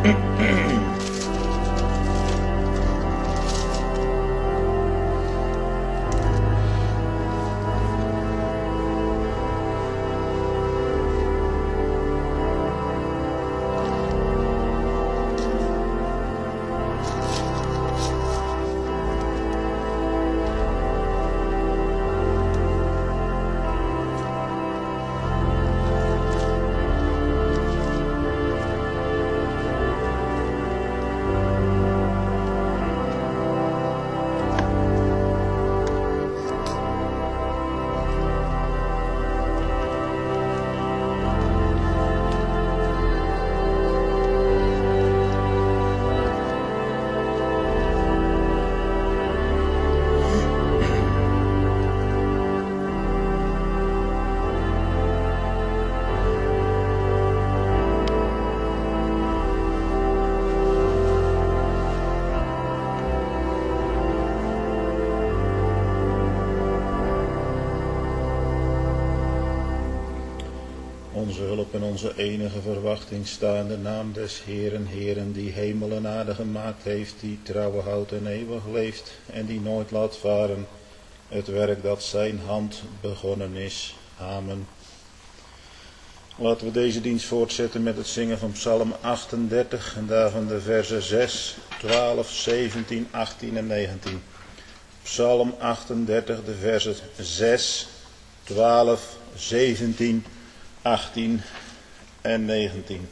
Onze hulp en onze enige verwachting staan de naam des Heeren, Heeren, die hemel en aarde gemaakt heeft, die trouwen houdt en eeuwig leeft en die nooit laat varen het werk dat zijn hand begonnen is. Amen. Laten we deze dienst voortzetten met het zingen van Psalm 38 en daarvan de versen 6, 12, 17, 18 en 19. Psalm 38, de versen 6, 12, 17, 18 en 19.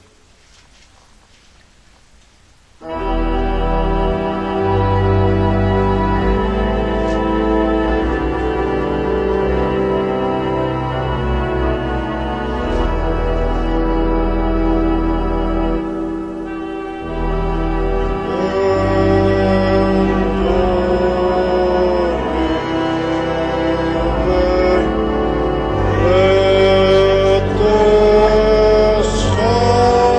Let us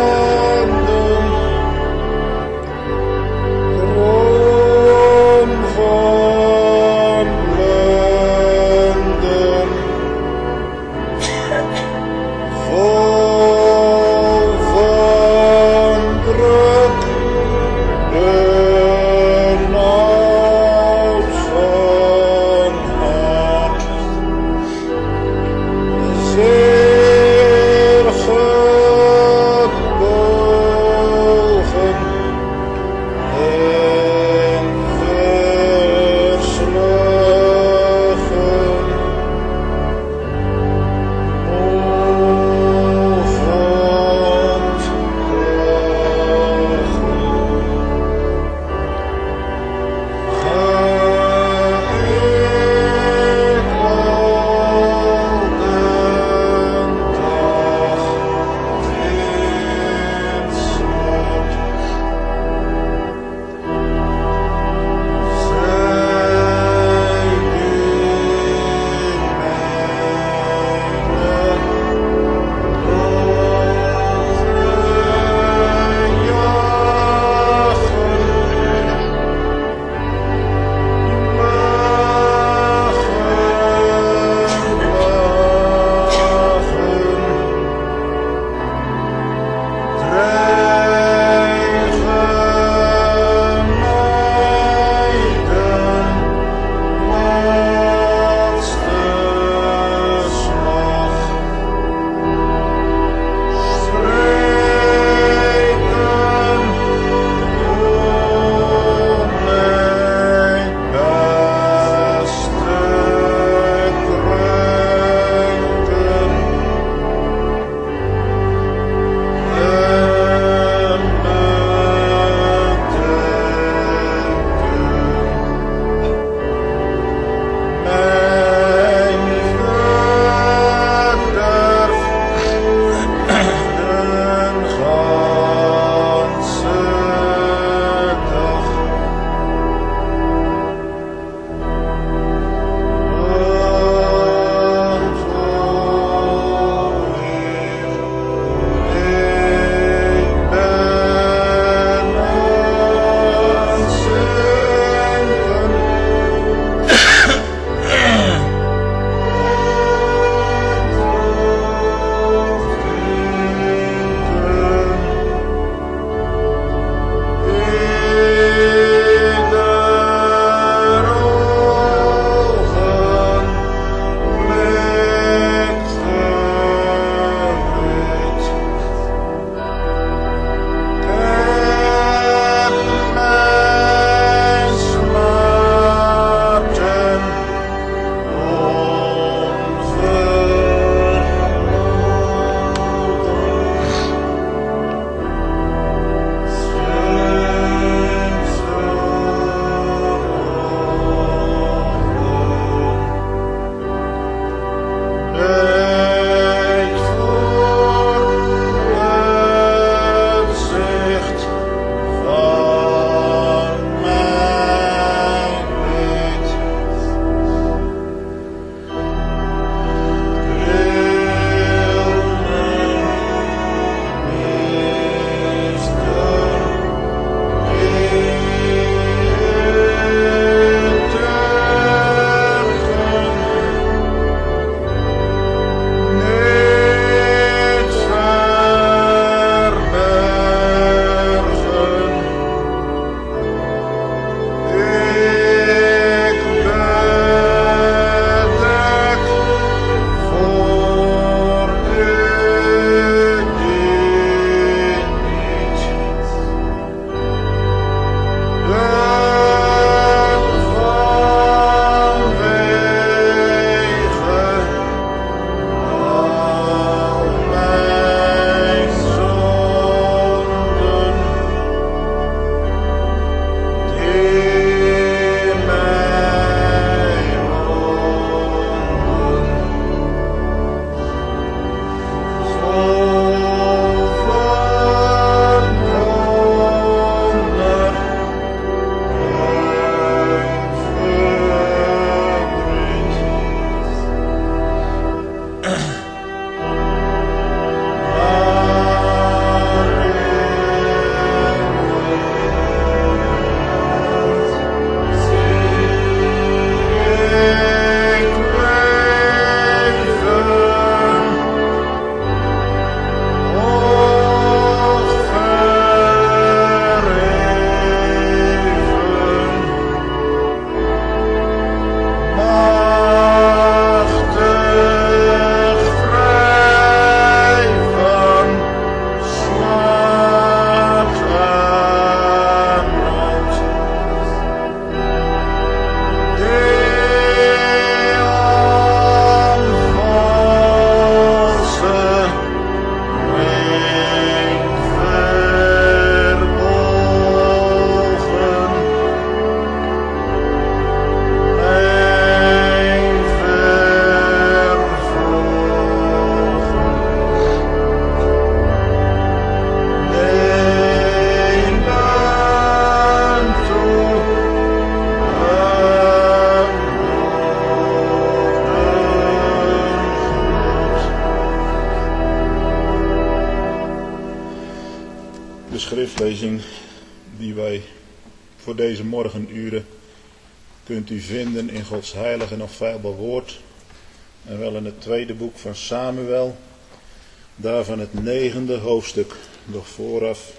De schriftlezing die wij voor deze morgenuren kunt u vinden in Gods heilige en onfeilbaar woord. En wel in het tweede boek van Samuel. Daarvan het 9e hoofdstuk. Doch vooraf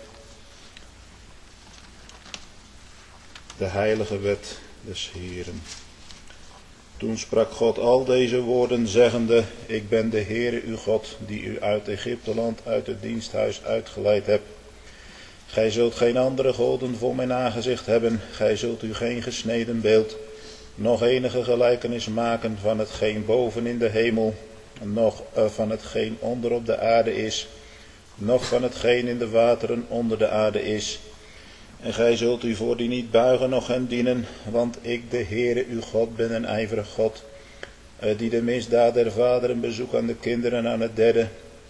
de heilige wet des Heeren. Toen sprak God al deze woorden zeggende: Ik ben de Heere uw God, die u uit Egypteland, uit het diensthuis uitgeleid hebt. Gij zult geen andere goden voor mijn aangezicht hebben. Gij zult u geen gesneden beeld, nog enige gelijkenis maken van hetgeen boven in de hemel, noch van hetgeen onder op de aarde is, noch van hetgeen in de wateren onder de aarde is. En gij zult u voor die niet buigen, noch hen dienen, want ik, de Heere uw God, ben een ijverig God, die de misdaad der vaderen bezoekt aan de kinderen, aan het derde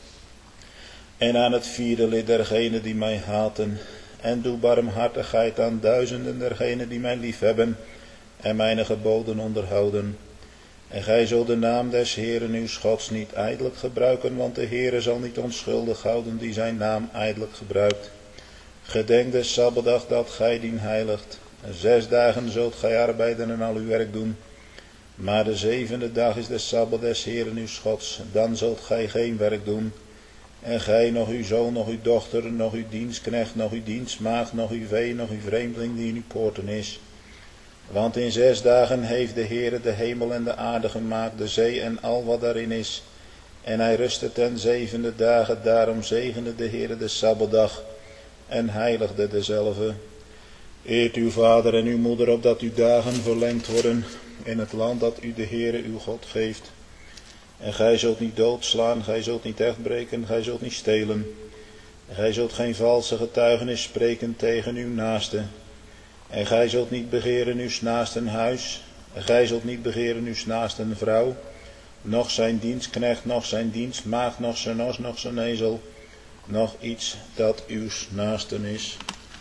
en aan het vierde lid dergenen die mij haten, en doe barmhartigheid aan duizenden dergenen die mij liefhebben en mijn geboden onderhouden. En gij zult de naam des Heeren uw Gods niet ijdelijk gebruiken, want de Heere zal niet onschuldig houden die zijn naam ijdelijk gebruikt. Gedenk de Sabbatdag dat gij dien heiligt. 6 dagen zult gij arbeiden en al uw werk doen. Maar de 7e dag is de Sabbat des Heeren uw Gods. Dan zult gij geen werk doen. En gij, nog uw zoon, nog uw dochter, nog uw dienstknecht, nog uw dienstmaagd, nog uw vee, nog uw vreemdeling die in uw poorten is. Want in 6 dagen heeft de Heere de hemel en de aarde gemaakt, de zee en al wat daarin is. En hij rustte ten 7e dagen, daarom zegende de Heere de Sabbatdag en heiligde dezelve. Eert uw vader en uw moeder, opdat uw dagen verlengd worden in het land dat u de Heere uw God geeft. En gij zult niet doodslaan, gij zult niet echtbreken, gij zult niet stelen. En gij zult geen valse getuigenis spreken tegen uw naaste. En gij zult niet begeren uw naasten huis. En gij zult niet begeren uw naasten vrouw, noch zijn dienstknecht, noch zijn dienstmaagd, noch zijn os, noch zijn ezel, nog iets dat uw naasten is.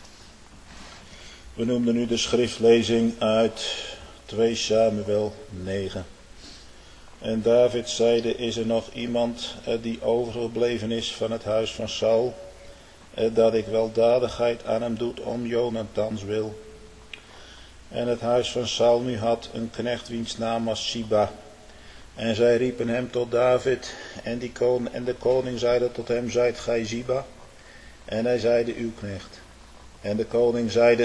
We noemden nu de schriftlezing uit 2 Samuel 9. En David zeide: Is er nog iemand die overgebleven is van het huis van Saul, dat ik weldadigheid aan hem doet om Jonathans wil? En het huis van Saul nu had een knecht wiens naam was Siba. En zij riepen hem tot David, en de koning zeide tot hem: Zijt gij Siba? En hij zeide: Uw knecht. En de koning zeide: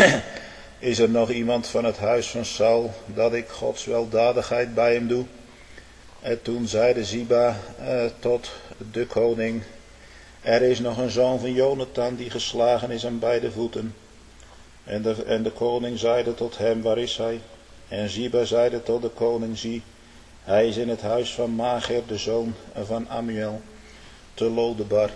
Is er nog iemand van het huis van Saul, dat ik Gods weldadigheid bij hem doe? En toen zeide Siba tot de koning: Er is nog een zoon van Jonathan die geslagen is aan beide voeten. En de koning zeide tot hem: Waar is hij? En Siba zeide tot de koning: Zie, hij is in het huis van Mager, de zoon van Amiel, te Lodebar.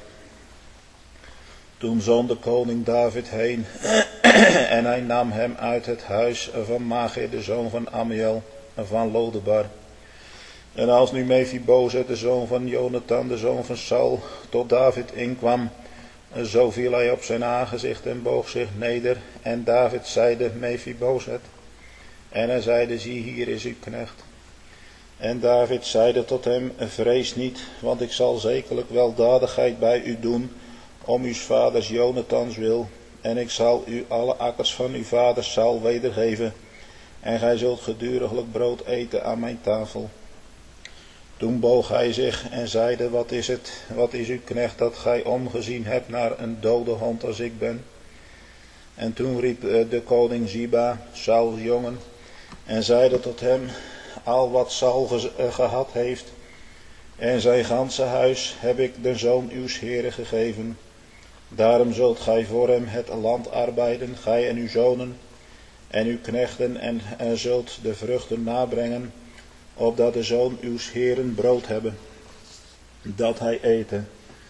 Toen zond de koning David heen en hij nam hem uit het huis van Mager, de zoon van Amiel, van Lodebar. En als nu Mephibozet, de zoon van Jonathan, de zoon van Saul, tot David inkwam, zo viel hij op zijn aangezicht en boog zich neder. En David zeide: Mephibozet. En hij zeide: Zie, hier is uw knecht. En David zeide tot hem: Vrees niet, want ik zal zekerlijk weldadigheid bij u doen, om uw vaders Jonathans wil. En ik zal u alle akkers van uw vader Saul wedergeven. En gij zult geduriglijk brood eten aan mijn tafel. Toen boog hij zich en zeide: Wat is het? Wat is uw knecht dat gij omgezien hebt naar een dode hond als ik ben? En toen riep de koning Siba, Sauls jongen, en zeide tot hem: Al wat Saul gehad heeft en zijn ganse huis heb ik de zoon uws Heeren gegeven. Daarom zult gij voor hem het land arbeiden, gij en uw zonen en uw knechten, en zult de vruchten nabrengen, opdat de zoon uws Heeren brood hebben, dat hij eten.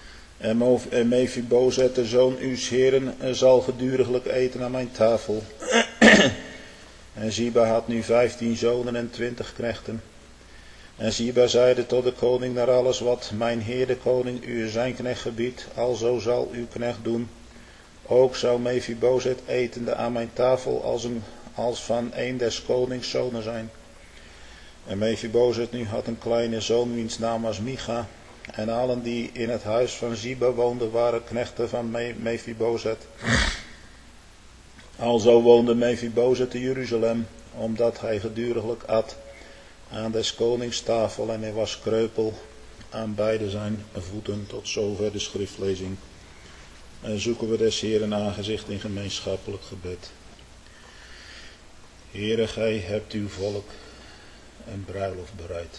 En Mephibozet, de zoon uws Heeren, zal geduriglijk eten aan mijn tafel. En Siba had nu 15 zonen en 20 knechten. En Siba zeide tot de koning: Naar alles wat mijn heer de koning u zijn knecht gebiedt, alzo zal uw knecht doen. Ook zou Mephibozet etende aan mijn tafel als van een des konings zonen zijn. En Mephibozet nu had een kleine zoon wiens naam was Micha. En allen die in het huis van Ziba woonden waren knechten van Mephibozet. Alzo woonde Mephibozet te Jeruzalem, omdat hij geduriglijk at aan des konings tafel en hij was kreupel aan beide zijn voeten. Tot zover de schriftlezing. En zoeken we des Heeren aangezicht in gemeenschappelijk gebed. Heere, gij hebt uw volk een bruiloft bereid.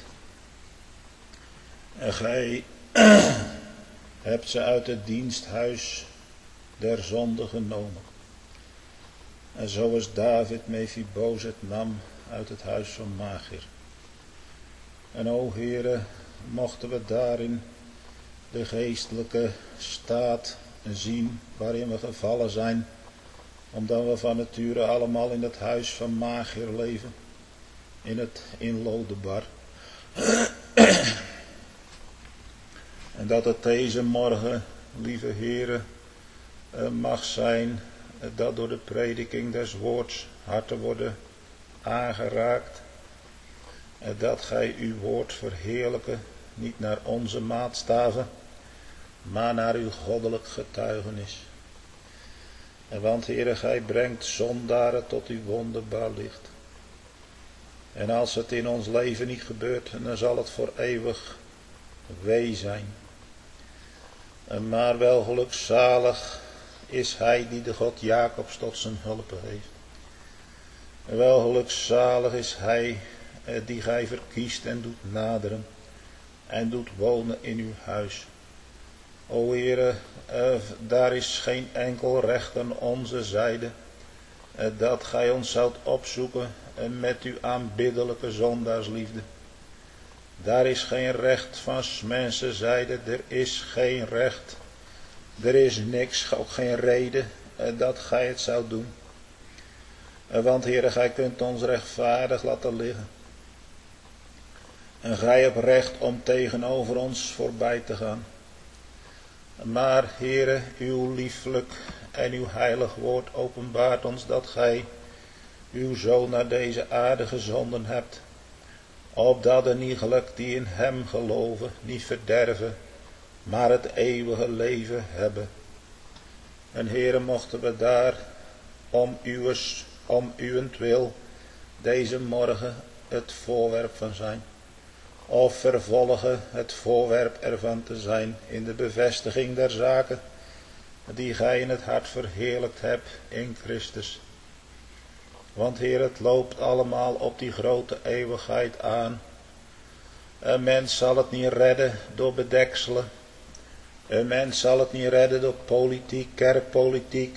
En gij hebt ze uit het diensthuis der zonde genomen. En zoals David Mephibozet nam uit het huis van Machir. En o Heere, mochten we daarin de geestelijke staat zien waarin we gevallen zijn, omdat we van nature allemaal in het huis van Machir leven, in Lodebar. En dat het deze morgen, lieve Heere, mag zijn dat door de prediking des woords harten worden aangeraakt. Dat gij uw woord verheerlijken, niet naar onze maatstaven, maar naar uw goddelijk getuigenis. Want Heere, gij brengt zondaren tot uw wonderbaar licht. En als het in ons leven niet gebeurt, dan zal het voor eeuwig wee zijn. Maar wel gelukzalig is hij die de God Jacobs tot zijn hulp heeft. Wel gelukzalig is hij die gij verkiest en doet naderen en doet wonen in uw huis. O Heere, daar is geen enkel recht aan onze zijde, dat gij ons zoudt opzoeken met uw aanbiddelijke zondaarsliefde. Daar is geen recht van mensenzijde, er is geen recht, er is niks, ook geen reden dat gij het zou doen. Want Heere, gij kunt ons rechtvaardig laten liggen. En gij hebt recht om tegenover ons voorbij te gaan. Maar Heere, uw lieflijk en uw heilig woord openbaart ons dat gij uw Zoon naar deze aarde gezonden hebt, opdat de iegelijk die in hem geloven niet verderven, maar het eeuwige leven hebben. En Heere, mochten we daar om uwentwil deze morgen het voorwerp van zijn, of vervolgen het voorwerp ervan te zijn in de bevestiging der zaken die gij in het hart verheerlijkt hebt in Christus. Want Heer, het loopt allemaal op die grote eeuwigheid aan. Een mens zal het niet redden door bedekselen. Een mens zal het niet redden door politiek, kerkpolitiek.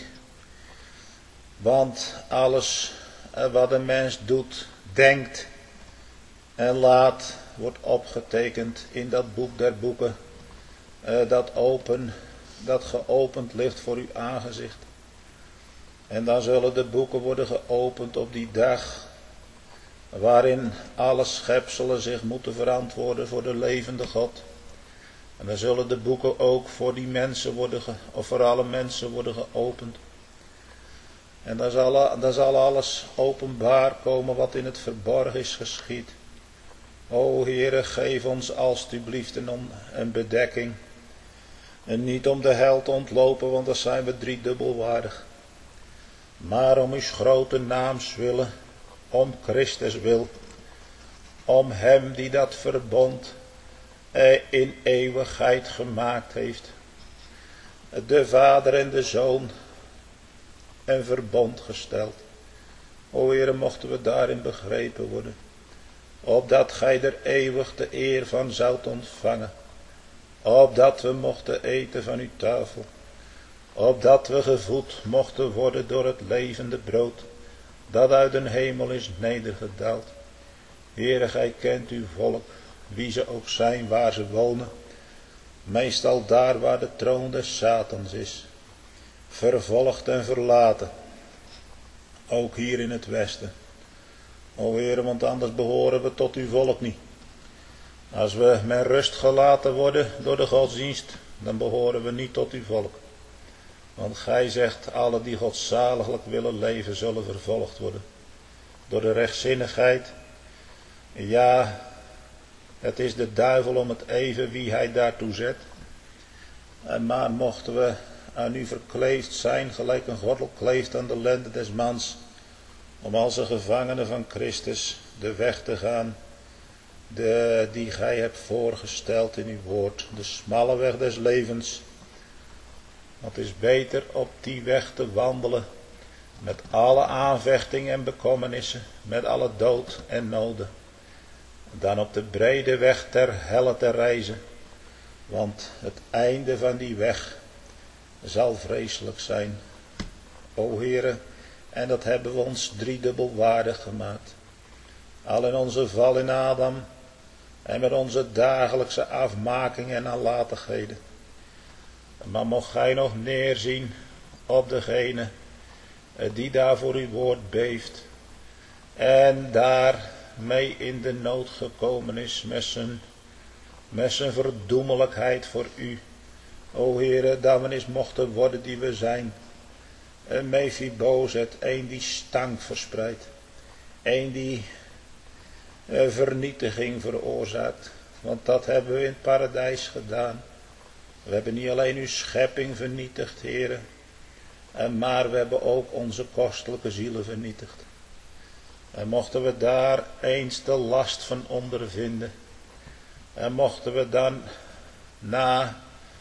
Want alles wat een mens doet, denkt en laat, wordt opgetekend in dat boek der boeken, dat geopend ligt voor uw aangezicht. En dan zullen de boeken worden geopend op die dag, waarin alle schepselen zich moeten verantwoorden voor de levende God. En dan zullen de boeken ook voor die mensen voor alle mensen worden geopend. En dan zal alles openbaar komen wat in het verborgen is geschied. O Heere, geef ons alstublieft een bedekking. En niet om de hel te ontlopen, want dan zijn we driedubbelwaardig. Maar om uw grote naams willen, om Christus wil, om hem die dat verbond in eeuwigheid gemaakt heeft. De Vader en de Zoon een verbond gesteld. O Heere, mochten we daarin begrepen worden, opdat gij er eeuwig de eer van zoudt ontvangen, opdat we mochten eten van uw tafel, opdat we gevoed mochten worden door het levende brood, dat uit den hemel is nedergedaald. Heere, gij kent uw volk, wie ze ook zijn, waar ze wonen, meestal daar waar de troon des Satans is, vervolgd en verlaten, ook hier in het westen. O Heere, want anders behoren we tot uw volk niet. Als we met rust gelaten worden door de godsdienst, dan behoren we niet tot uw volk. Want gij zegt, alle die godzaliglijk willen leven, zullen vervolgd worden. Door de rechtzinnigheid, ja, Het is de duivel om het even wie hij daartoe zet. Maar mochten we aan u verkleefd zijn, gelijk een gordel kleeft aan de lenden des mans, om als een gevangene van Christus de weg te gaan, die gij hebt voorgesteld in uw woord, de smalle weg des levens. Het is beter op die weg te wandelen, met alle aanvechting en bekommernissen, met alle dood en noden, dan op de brede weg ter helle te reizen, want het einde van die weg zal vreselijk zijn. O Heere, en dat hebben we ons driedubbel waardig gemaakt. Al in onze val in Adam en met onze dagelijkse afmakingen en nalatigheden. Maar mocht gij nog neerzien op degene die daar voor uw woord beeft en daarmee in de nood gekomen is met zijn verdoemelijkheid voor u. O Heere, dat we eens mochten worden die we zijn. Een Mephibozet, een die stank verspreidt. Een die vernietiging veroorzaakt. Want dat hebben we in het paradijs gedaan. We hebben niet alleen uw schepping vernietigd, Heere. Maar we hebben ook onze kostelijke zielen vernietigd. En mochten we daar eens de last van ondervinden. En mochten we dan na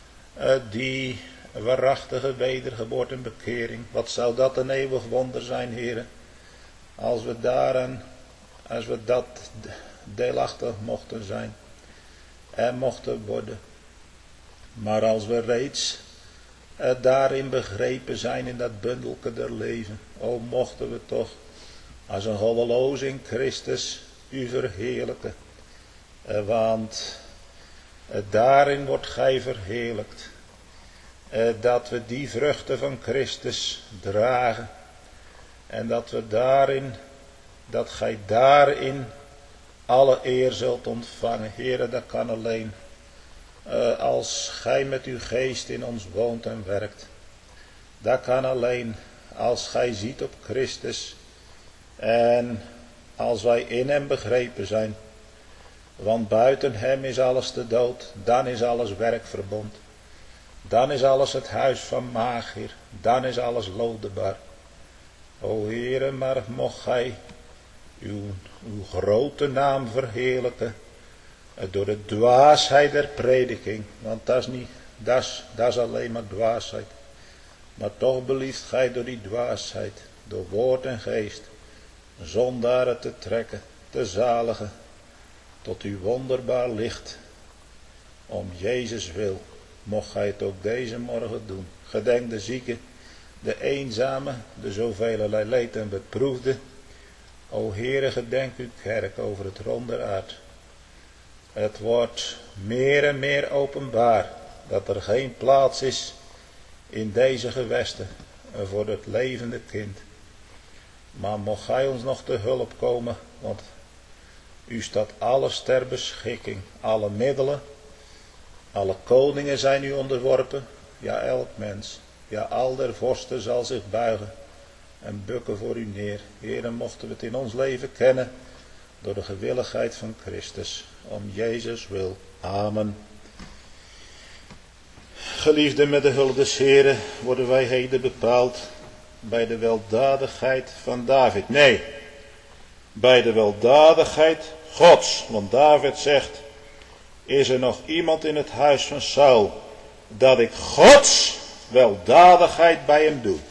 die waarachtige wedergeboorte en bekering. Wat zou dat een eeuwig wonder zijn, heren. Als we dat deelachtig mochten zijn. En mochten worden. Maar als we reeds daarin begrepen zijn in dat bundelke der leven. O, mochten we toch als een goddeloos in Christus u verheerlijken. Want daarin wordt gij verheerlijkt. Dat we die vruchten van Christus dragen. En dat gij daarin alle eer zult ontvangen. Heere, dat kan alleen als gij met uw geest in ons woont en werkt. Dat kan alleen als gij ziet op Christus. En als wij in hem begrepen zijn. Want buiten hem is alles de dood. Dan is alles werkverbond. Dan is alles het huis van Magier. Dan is alles Lodebar. O Heere, maar mocht gij uw grote naam verheerlijken. Door de dwaasheid der prediking. Want dat is alleen maar dwaasheid. Maar toch belieft gij door die dwaasheid. Door woord en geest. Zondaren te trekken. Te zaligen. Tot uw wonderbaar licht. Om Jezus wil. Mocht gij het ook deze morgen doen. Gedenk de zieken. De eenzame. De zoveelelei leed en beproefde. O Heere, gedenk uw kerk over het ronde aard. Het wordt meer en meer openbaar. Dat er geen plaats is. In deze gewesten. Voor het levende kind. Maar mocht gij ons nog te hulp komen. Want u staat alles ter beschikking. Alle middelen. Alle koningen zijn u onderworpen. Ja, elk mens. Ja, al der vorsten zal zich buigen. En bukken voor u neer. Heere, mochten we het in ons leven kennen. Door de gewilligheid van Christus. Om Jezus wil. Amen. Geliefden, met de hulp des Heren worden wij heden bepaald. Bij de weldadigheid van David. Nee. Bij de weldadigheid Gods. Want David zegt. Is er nog iemand in het huis van Saul. Dat ik Gods weldadigheid bij hem doe.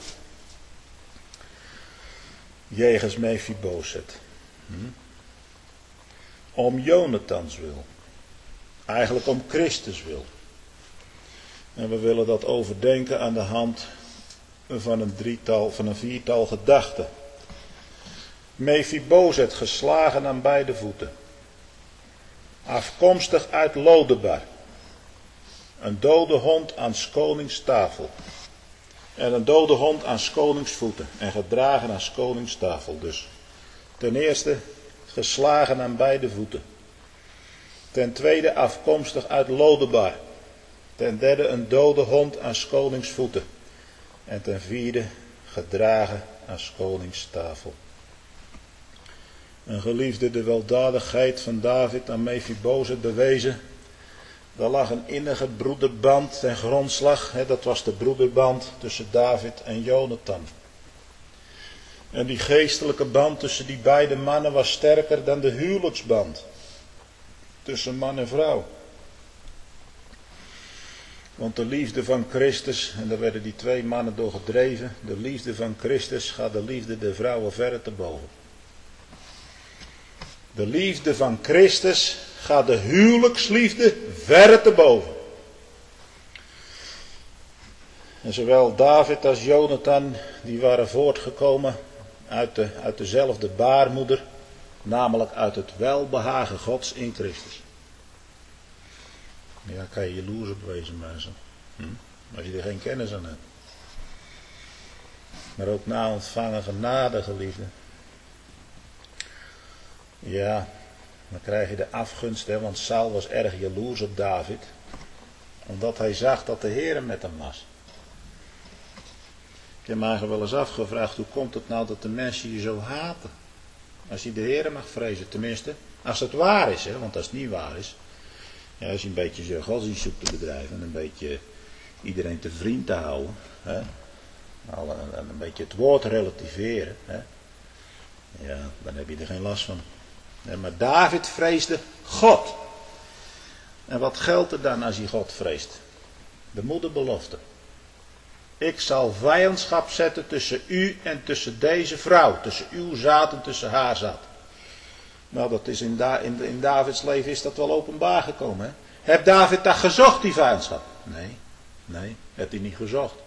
Jegens Mephibozet. Om Jonathans wil. Eigenlijk om Christus wil. En we willen dat overdenken aan de hand van een viertal gedachten. Mephibozet geslagen aan beide voeten. Afkomstig uit Lodebar. Een dode hond aan 's konings tafel. En een dode hond aan 's konings voeten. En gedragen aan 's konings tafel. Dus ten eerste geslagen aan beide voeten. Ten tweede afkomstig uit Lodebar. Ten derde een dode hond aan 's konings voeten. En ten vierde gedragen aan 's konings tafel. Een geliefde de weldadigheid van David aan Mephibozet bewezen. Daar lag een innige broederband ten grondslag. Dat was de broederband tussen David en Jonathan. En die geestelijke band tussen die beide mannen was sterker dan de huwelijksband tussen man en vrouw. Want de liefde van Christus, en daar werden die twee mannen door gedreven, de liefde van Christus gaat de liefde der vrouwen verre te boven. De liefde van Christus gaat de huwelijksliefde verre te boven. En zowel David als Jonathan, die waren voortgekomen uit dezelfde baarmoeder, namelijk uit het welbehagen Gods in Christus. Ja, kan je jaloers op wezen, mensen. Als je er geen kennis aan hebt. Maar ook na ontvangen genade, geliefde. Ja, dan krijg je de afgunst, want Saul was erg jaloers op David. Omdat hij zag dat de Heer met hem was. Ik heb me eigenlijk wel eens afgevraagd, hoe komt het nou dat de mensen je zo haten? Als je de Heer mag vrezen, tenminste. Als het waar is, want als het niet waar is. Ja, als je een beetje je godsdienst zoekt te bedrijven en een beetje iedereen te vriend te houden. En een beetje het woord relativeren. Ja, dan heb je er geen last van. Nee, maar David vreesde God. En wat geldt er dan als je God vreest? De moederbelofte. Ik zal vijandschap zetten tussen u en tussen deze vrouw. Tussen uw zaad en tussen haar zaad. Nou, dat is in Davids leven is dat wel openbaar gekomen. Hè? Heeft David dat gezocht, die vijandschap? Nee, heeft hij niet gezocht.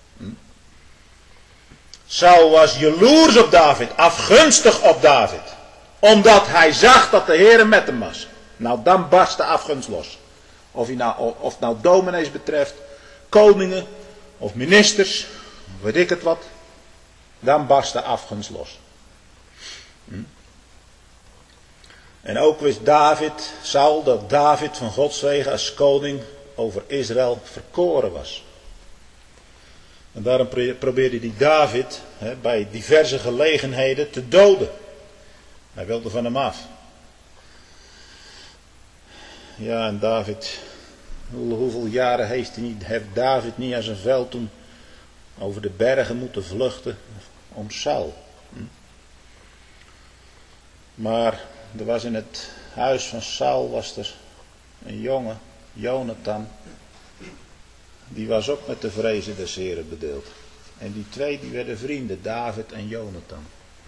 Saul was jaloers op David, afgunstig op David. Omdat hij zag dat de Heer met hem was. Nou, dan barst de afgunst los. Of het nou dominees betreft, koningen of ministers, weet ik het wat. Dan barst de afgunst los. En ook wist Saul, dat David van Gods wegen als koning over Israël verkoren was. En daarom probeerde hij David bij diverse gelegenheden te doden. Hij wilde van hem af. Ja, en David, hoeveel jaren heeft David niet aan zijn veld toen over de bergen moeten vluchten om Saul. Maar er was in het huis van Saul was er een jongen, Jonathan. Die was ook met de vrezen des Heren bedeeld. En die twee die werden vrienden, David en Jonathan.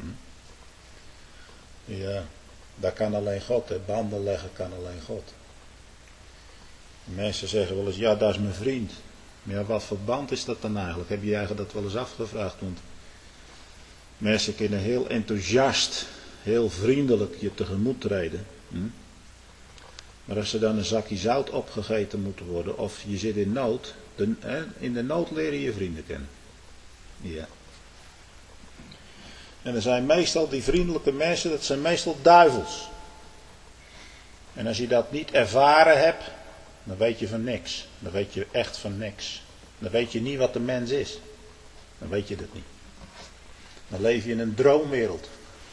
Ja, dat kan alleen God, banden leggen kan alleen God. Mensen zeggen wel eens, ja, dat is mijn vriend. Maar ja, wat voor band is dat dan eigenlijk? Heb je eigenlijk dat wel eens afgevraagd? Want mensen kunnen heel enthousiast, heel vriendelijk je tegemoet treden. Maar als er dan een zakje zout opgegeten moet worden, of je zit in nood, in de nood leren je vrienden kennen. Ja. En er zijn meestal die vriendelijke mensen, dat zijn meestal duivels. En als je dat niet ervaren hebt, dan weet je van niks. Dan weet je echt van niks. Dan weet je niet wat de mens is. Dan weet je dat niet. Dan leef je in een droomwereld.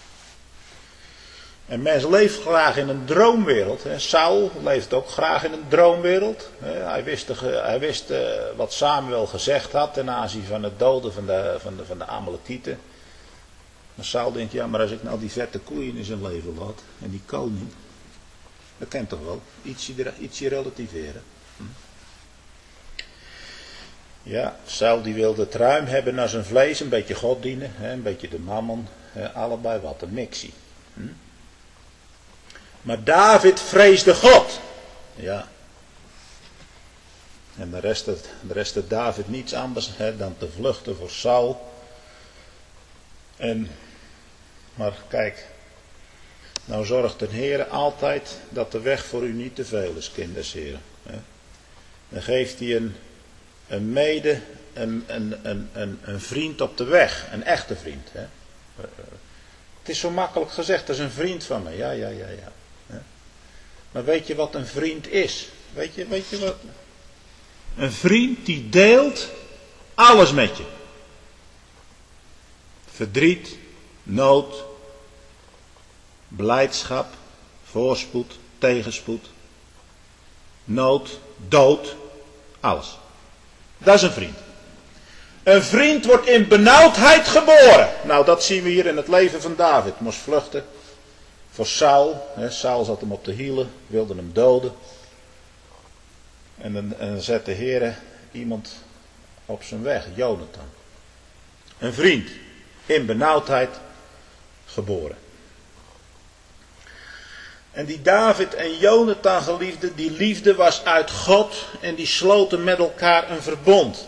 En mens leeft graag in een droomwereld. Saul leeft ook graag in een droomwereld. Hij wist wat Samuel gezegd had ten aanzien van het doden van de Amalekieten. Maar Saul denkt, ja, maar als ik nou die vette koeien in zijn leven laat, en die koning, dat kent toch wel, ietsje relativeren. Ja, Saul die wilde het ruim hebben naar zijn vlees, een beetje God dienen, een beetje de mammon, allebei wat, een mixie. Maar David vreesde God. Ja. En de rest het David niets anders dan te vluchten voor Saul. Maar kijk, nou zorgt de Heer altijd dat de weg voor u niet te veel is, kinders, heren. Dan geeft hij een vriend op de weg, een echte vriend. Het is zo makkelijk gezegd, dat is een vriend van me. Ja. Maar weet je wat een vriend is? Weet je wat? Een vriend die deelt alles met je. Verdriet, nood, blijdschap, voorspoed, tegenspoed, nood, dood, alles. Dat is een vriend. Een vriend wordt in benauwdheid geboren. Nou, dat zien we hier in het leven van David. Moest vluchten voor Saul. Saul zat hem op de hielen, wilde hem doden. En dan zet de Heer iemand op zijn weg, Jonathan. Een vriend, in benauwdheid geboren. En die David en Jonathan geliefde, die liefde was uit God en die sloten met elkaar een verbond.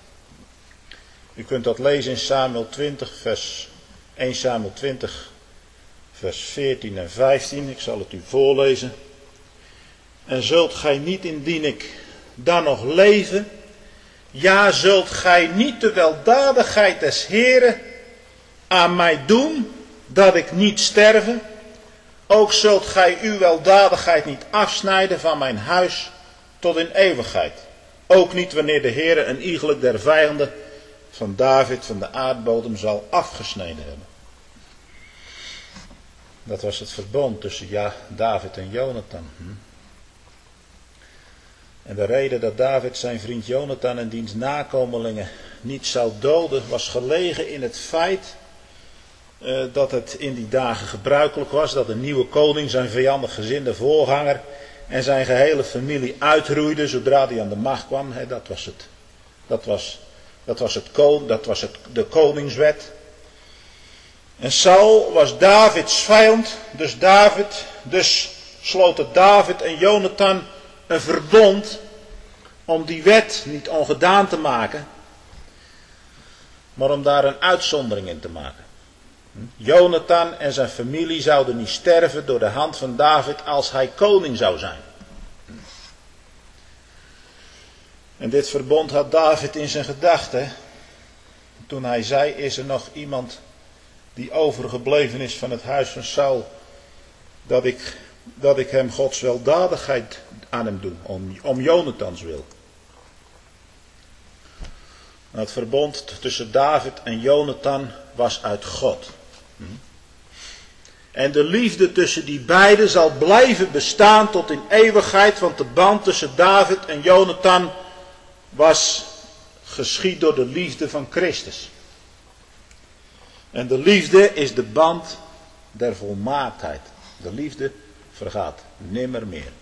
U kunt dat lezen in Samuel 20, 1 Samuel 20, vers 14 en 15. Ik zal het u voorlezen. En zult gij niet, indien ik dan nog leven, ja, zult gij niet de weldadigheid des Heeren aan mij doen, dat ik niet sterve, ook zult gij uw weldadigheid niet afsnijden van mijn huis tot in eeuwigheid. Ook niet wanneer de Heere een iegelijk der vijanden van David van de aardbodem zal afgesneden hebben. Dat was het verbond tussen David en Jonathan. En de reden dat David zijn vriend Jonathan en diens nakomelingen niet zou doden, was gelegen in het feit dat het in die dagen gebruikelijk was dat een nieuwe koning zijn vijandig gezinde voorganger en zijn gehele familie uitroeide zodra hij aan de macht kwam. Dat was de koningswet. En Saul was Davids vijand, dus sloten David en Jonathan een verbond om die wet niet ongedaan te maken, maar om daar een uitzondering in te maken. Jonathan en zijn familie zouden niet sterven door de hand van David als hij koning zou zijn. En dit verbond had David in zijn gedachten toen hij zei, is er nog iemand die overgebleven is van het huis van Saul, dat ik hem Gods weldadigheid aan hem doe, om Jonathans wil. Het verbond tussen David en Jonathan was uit God. En de liefde tussen die beiden zal blijven bestaan tot in eeuwigheid, want de band tussen David en Jonathan was geschied door de liefde van Christus. En de liefde is de band der volmaaktheid. De liefde vergaat nimmer meer.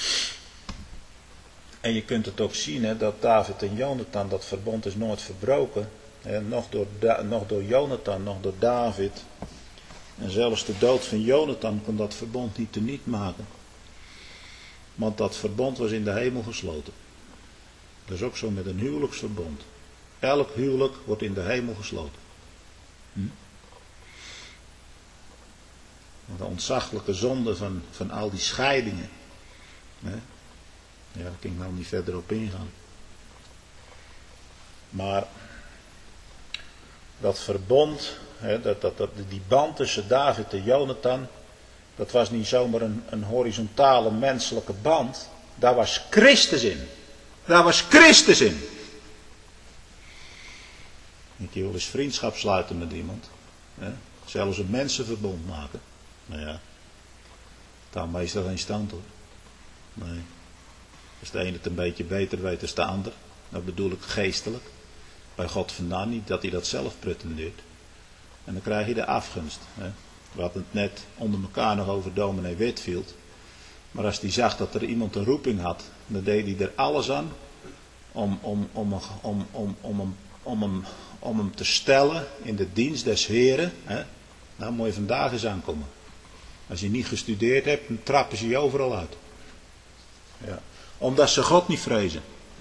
En je kunt het ook zien, dat David en Jonathan, dat verbond is nooit verbroken. Nog door Jonathan, nog door David. En zelfs de dood van Jonathan kon dat verbond niet teniet maken. Want dat verbond was in de hemel gesloten. Dat is ook zo met een huwelijksverbond. Elk huwelijk wordt in de hemel gesloten. De ontzaglijke zonde van al die scheidingen. Ja, daar kan ik nou niet verder op ingaan. Maar dat verbond, die band tussen David en Jonathan, dat was niet zomaar een horizontale menselijke band. Daar was Christus in. Daar was Christus in. Ik wil eens vriendschap sluiten met iemand. Zelfs een mensenverbond maken. Nou ja, daar meestal geen stand hoor. Nee. Als de ene het een beetje beter weet dan de ander. Dat bedoel ik geestelijk. Bij God vandaan, niet dat hij dat zelf pretendeert. En dan krijg je de afgunst. We hadden het net onder elkaar nog over dominee Whitfield. Maar als hij zag dat er iemand een roeping had, dan deed hij er alles aan om hem te stellen in de dienst des Heren. Nou, moet je vandaag eens aankomen. Als je niet gestudeerd hebt, dan trappen ze je overal uit. Ja. Omdat ze God niet vrezen.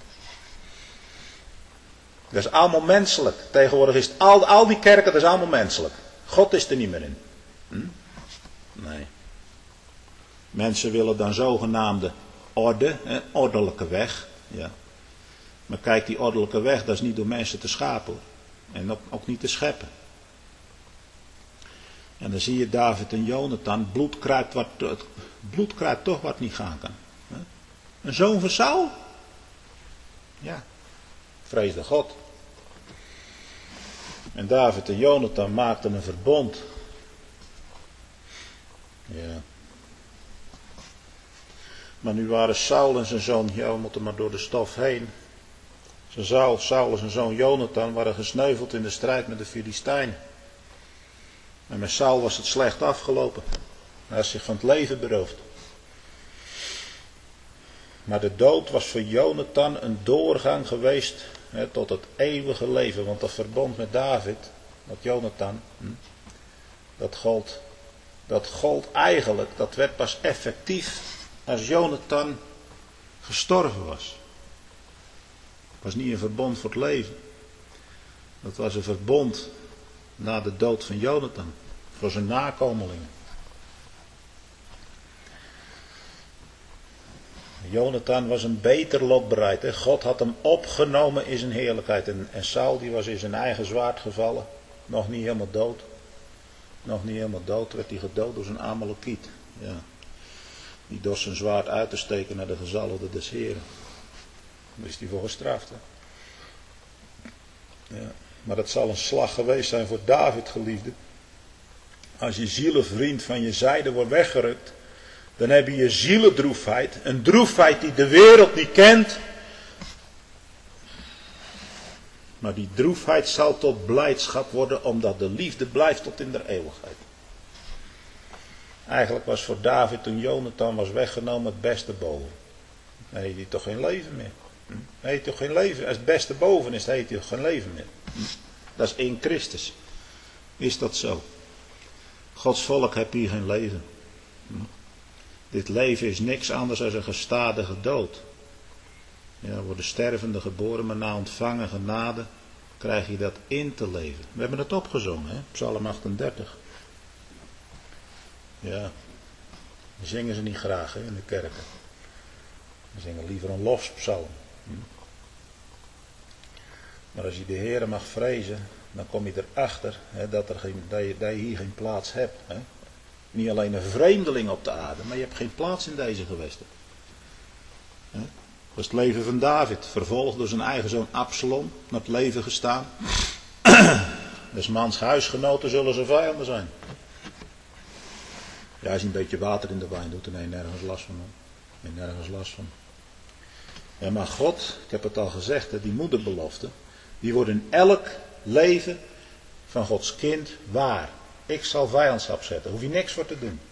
Dat is allemaal menselijk. Tegenwoordig is het, al die kerken, dat is allemaal menselijk. God is er niet meer in. Nee. Mensen willen dan zogenaamde orde, ordelijke weg. Ja. Maar kijk, die ordelijke weg, dat is niet door mensen te schapen. En ook niet te scheppen. En dan zie je David en Jonathan, bloed kruipt toch wat niet gaan kan. Een zoon van Saul? Ja, vreesde God. En David en Jonathan maakten een verbond. Ja. Maar nu waren Saul en zijn zoon, ja, we moeten maar door de stof heen. Saul en zijn zoon Jonathan waren gesneuveld in de strijd met de Filistijnen. En met Saul was het slecht afgelopen. Hij is zich van het leven beroofd. Maar de dood was voor Jonathan een doorgang geweest tot het eeuwige leven. Want dat verbond met David, met Jonathan, dat gold eigenlijk, dat werd pas effectief als Jonathan gestorven was. Het was niet een verbond voor het leven. Dat was een verbond na de dood van Jonathan. Voor zijn nakomelingen. Jonathan was een beter lot bereid. Hè? God had hem opgenomen in zijn heerlijkheid. En Saul die was in zijn eigen zwaard gevallen. Nog niet helemaal dood. Nog niet helemaal dood. Werd hij gedood door zijn Amalekiet. Ja. Die door zijn zwaard uit te steken naar de gezalfde des Heren. Daar is hij voor gestraft. Hè? Ja. Maar dat zal een slag geweest zijn voor David, geliefde. Als je zielenvriend van je zijde wordt weggerukt. Dan heb je zielendroefheid. Een droefheid die de wereld niet kent. Maar die droefheid zal tot blijdschap worden. Omdat de liefde blijft tot in de eeuwigheid. Eigenlijk was voor David toen Jonathan was weggenomen het beste boven. Dan heeft hij toch geen leven meer. Dan heeft hij toch geen leven. Als het beste boven is, dan heeft hij toch geen leven meer. Dat is in Christus. Is dat zo? Gods volk heeft hier geen leven. Dit leven is niks anders dan een gestadige dood. Ja, worden stervende geboren, maar na ontvangen genade krijg je dat in te leven. We hebben het opgezongen, hè? Psalm 38. Ja, we zingen ze niet graag, hè, in de kerken. We zingen liever een lofspsalm. Maar als je de Heere mag vrezen, dan kom je erachter dat je hier geen plaats hebt. Hè. Niet alleen een vreemdeling op de aarde, maar je hebt geen plaats in deze gewesten. Hè. Dat was het leven van David, vervolgd door zijn eigen zoon Absalom, naar het leven gestaan. Des mans huisgenoten zullen zijn vijanden zijn. Ja, als je een beetje water in de wijn doet, dan heb je nergens last van. Je hebt nergens last van. Ja, maar God, ik heb het al gezegd, die moederbelofte, die wordt in elk leven van Gods kind waar. Ik zal vijandschap zetten, hoef je niks voor te doen.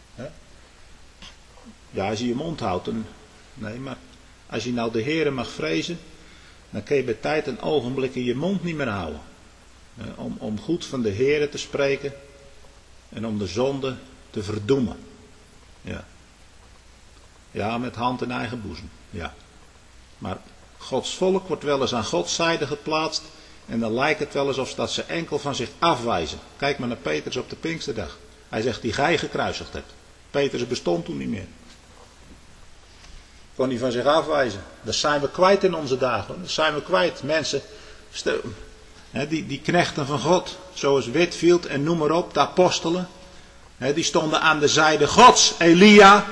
Ja, als je je mond houdt, nee, maar als je nou de Heere mag vrezen, dan kun je bij tijd en ogenblikken je mond niet meer houden. Om goed van de Heere te spreken en om de zonde te verdoemen. Ja. Ja, met hand in eigen boezem. Ja. Maar Gods volk wordt wel eens aan Gods zijde geplaatst. En dan lijkt het wel alsof dat ze enkel van zich afwijzen. Kijk maar naar Petrus op de Pinksterdag. Hij zegt die gij gekruisigd hebt. Petrus bestond toen niet meer. Kon hij van zich afwijzen. Dat zijn we kwijt in onze dagen. Dat zijn we kwijt. Mensen, die knechten van God. Zoals Whitfield en noem maar op, de apostelen. Die stonden aan de zijde Gods. Elia.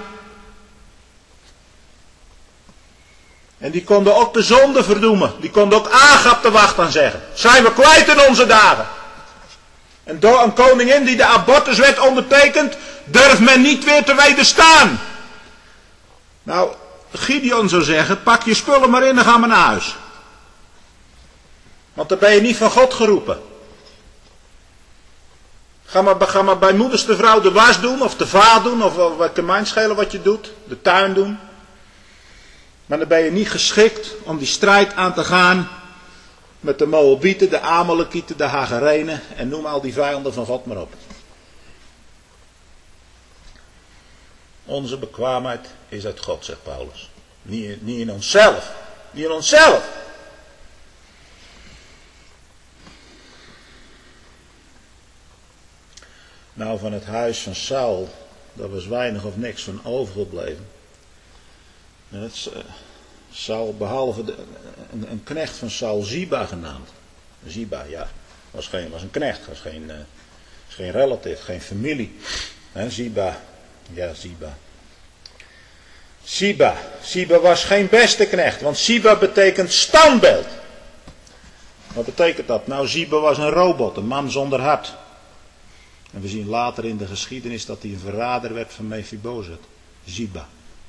En die konden ook de zonde verdoemen. Die konden ook Agab de wacht aan zeggen. Zijn we kwijt in onze dagen. En door een koningin die de abortuswet ondertekent, durft men niet weer te wederstaan. Nou, Gideon zou zeggen, pak je spullen maar in en ga maar naar huis. Want dan ben je niet van God geroepen. Ga maar bij moederste vrouw de was doen, of de vaat doen, of wat kan mij schelen wat je doet. De tuin doen. Maar dan ben je niet geschikt om die strijd aan te gaan met de Moabieten, de Amalekieten, de Hagarenen en noem al die vijanden van God maar op. Onze bekwaamheid is uit God, zegt Paulus. Niet in onszelf. Niet in onszelf. Nou, van het huis van Saul, daar was weinig of niks van overgebleven. Saul, behalve een knecht van Saul, Ziba genaamd. Ziba, ja, was een knecht, was geen relative, geen familie. Ziba, ja, Ziba. Ziba was geen beste knecht, want Ziba betekent standbeeld. Wat betekent dat? Nou, Ziba was een robot, een man zonder hart. En we zien later in de geschiedenis dat hij een verrader werd van Mephibozet. Ziba.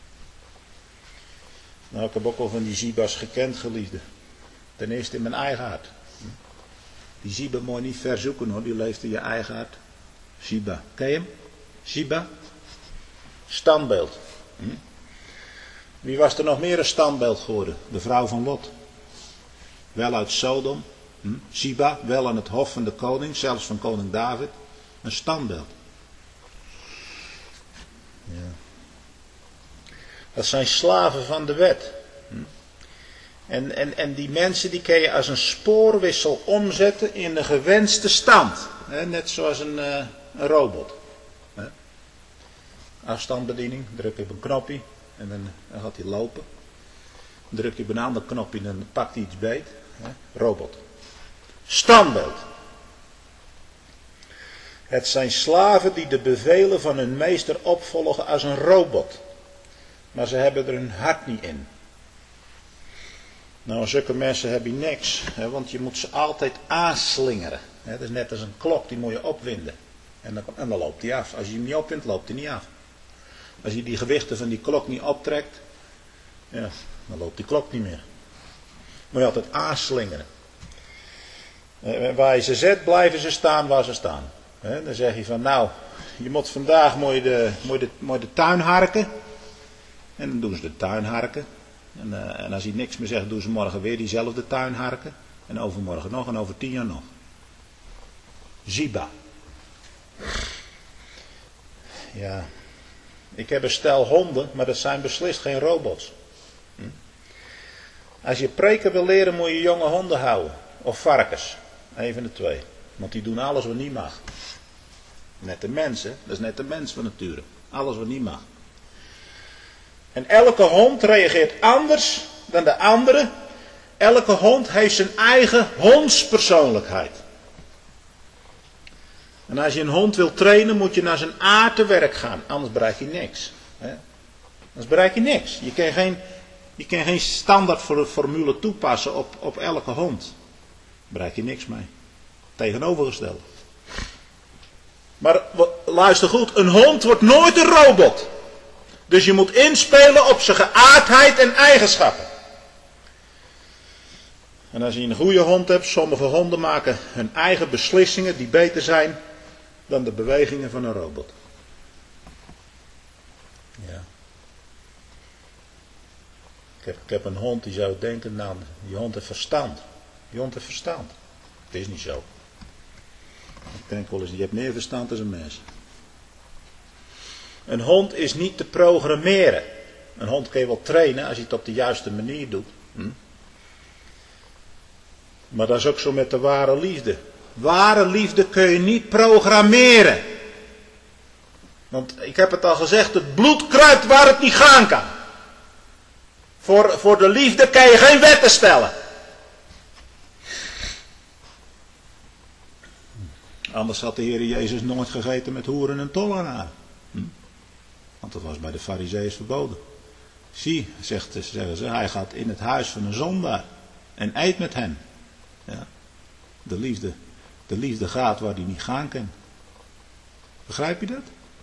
Nou, ik heb ook al van die Ziba's gekend, geliefde. Ten eerste in mijn eigen hart. Die Ziba moet je niet verzoeken hoor, die leeft in je eigen hart. Ziba, ken je hem? Ziba? Standbeeld. Wie was er nog meer een standbeeld geworden? De vrouw van Lot. Wel uit Sodom. Ziba, wel aan het hof van de koning, zelfs van koning David. Een standbeeld. Ja. Dat zijn slaven van de wet. En die mensen die kun je als een spoorwissel omzetten in de gewenste stand. Net zoals een robot. Afstandsbediening, druk je op een knopje en dan gaat hij lopen. Druk je op een ander knopje en dan pakt hij iets beet. Robot. Standbeeld. Het zijn slaven die de bevelen van hun meester opvolgen als een robot. Maar ze hebben er hun hart niet in. Nou, zulke mensen heb je niks. Want je moet ze altijd aanslingeren. Dat is net als een klok, die moet je opwinden. En dan loopt die af. Als je hem niet opwindt, loopt hij niet af. Als je die gewichten van die klok niet optrekt, ja, dan loopt die klok niet meer. Moet je altijd aanslingeren. Waar je ze zet, blijven ze staan waar ze staan. Dan zeg je van, nou, je moet vandaag mooi de tuin harken. En dan doen ze de tuin harken. En als hij niks meer zegt, doen ze morgen weer diezelfde tuin harken. En overmorgen nog en over 10 jaar nog. Ziba. Ja. Ik heb een stel honden, maar dat zijn beslist geen robots. Als je preken wil leren, moet je jonge honden houden. Of varkens. Een van de twee. Want die doen alles wat niet mag. Net de mensen, dat is net de mens van nature. Alles wat niet mag. En elke hond reageert anders dan de andere. Elke hond heeft zijn eigen hondspersoonlijkheid. En als je een hond wil trainen, moet je naar zijn aard te werk gaan. Anders bereik je niks. Anders bereik je niks. Je kan geen standaard formule toepassen op elke hond. Daar bereik je niks mee. Tegenovergesteld. Maar luister goed, een hond wordt nooit een robot. Dus je moet inspelen op zijn geaardheid en eigenschappen. En als je een goede hond hebt, sommige honden maken hun eigen beslissingen die beter zijn dan de bewegingen van een robot. Ja. Ik heb een hond die zou denken, nou, die hond heeft verstand. Die hond heeft verstand. Het is niet zo. Ik denk wel eens, die heeft meer verstand dan een mens. Een hond is niet te programmeren. Een hond kun je wel trainen als je het op de juiste manier doet. Maar dat is ook zo met de ware liefde. Ware liefde kun je niet programmeren. Want ik heb het al gezegd, het bloed kruipt waar het niet gaan kan. Voor de liefde kan je geen wetten stellen. Anders had de Heer Jezus nooit gegeten met hoeren en tollenaren. Want dat was bij de Farizeeën verboden. Zie, zeggen ze, hij gaat in het huis van een zondaar en eet met hen. Ja. De liefde gaat waar die niet gaan kan. Begrijp je dat?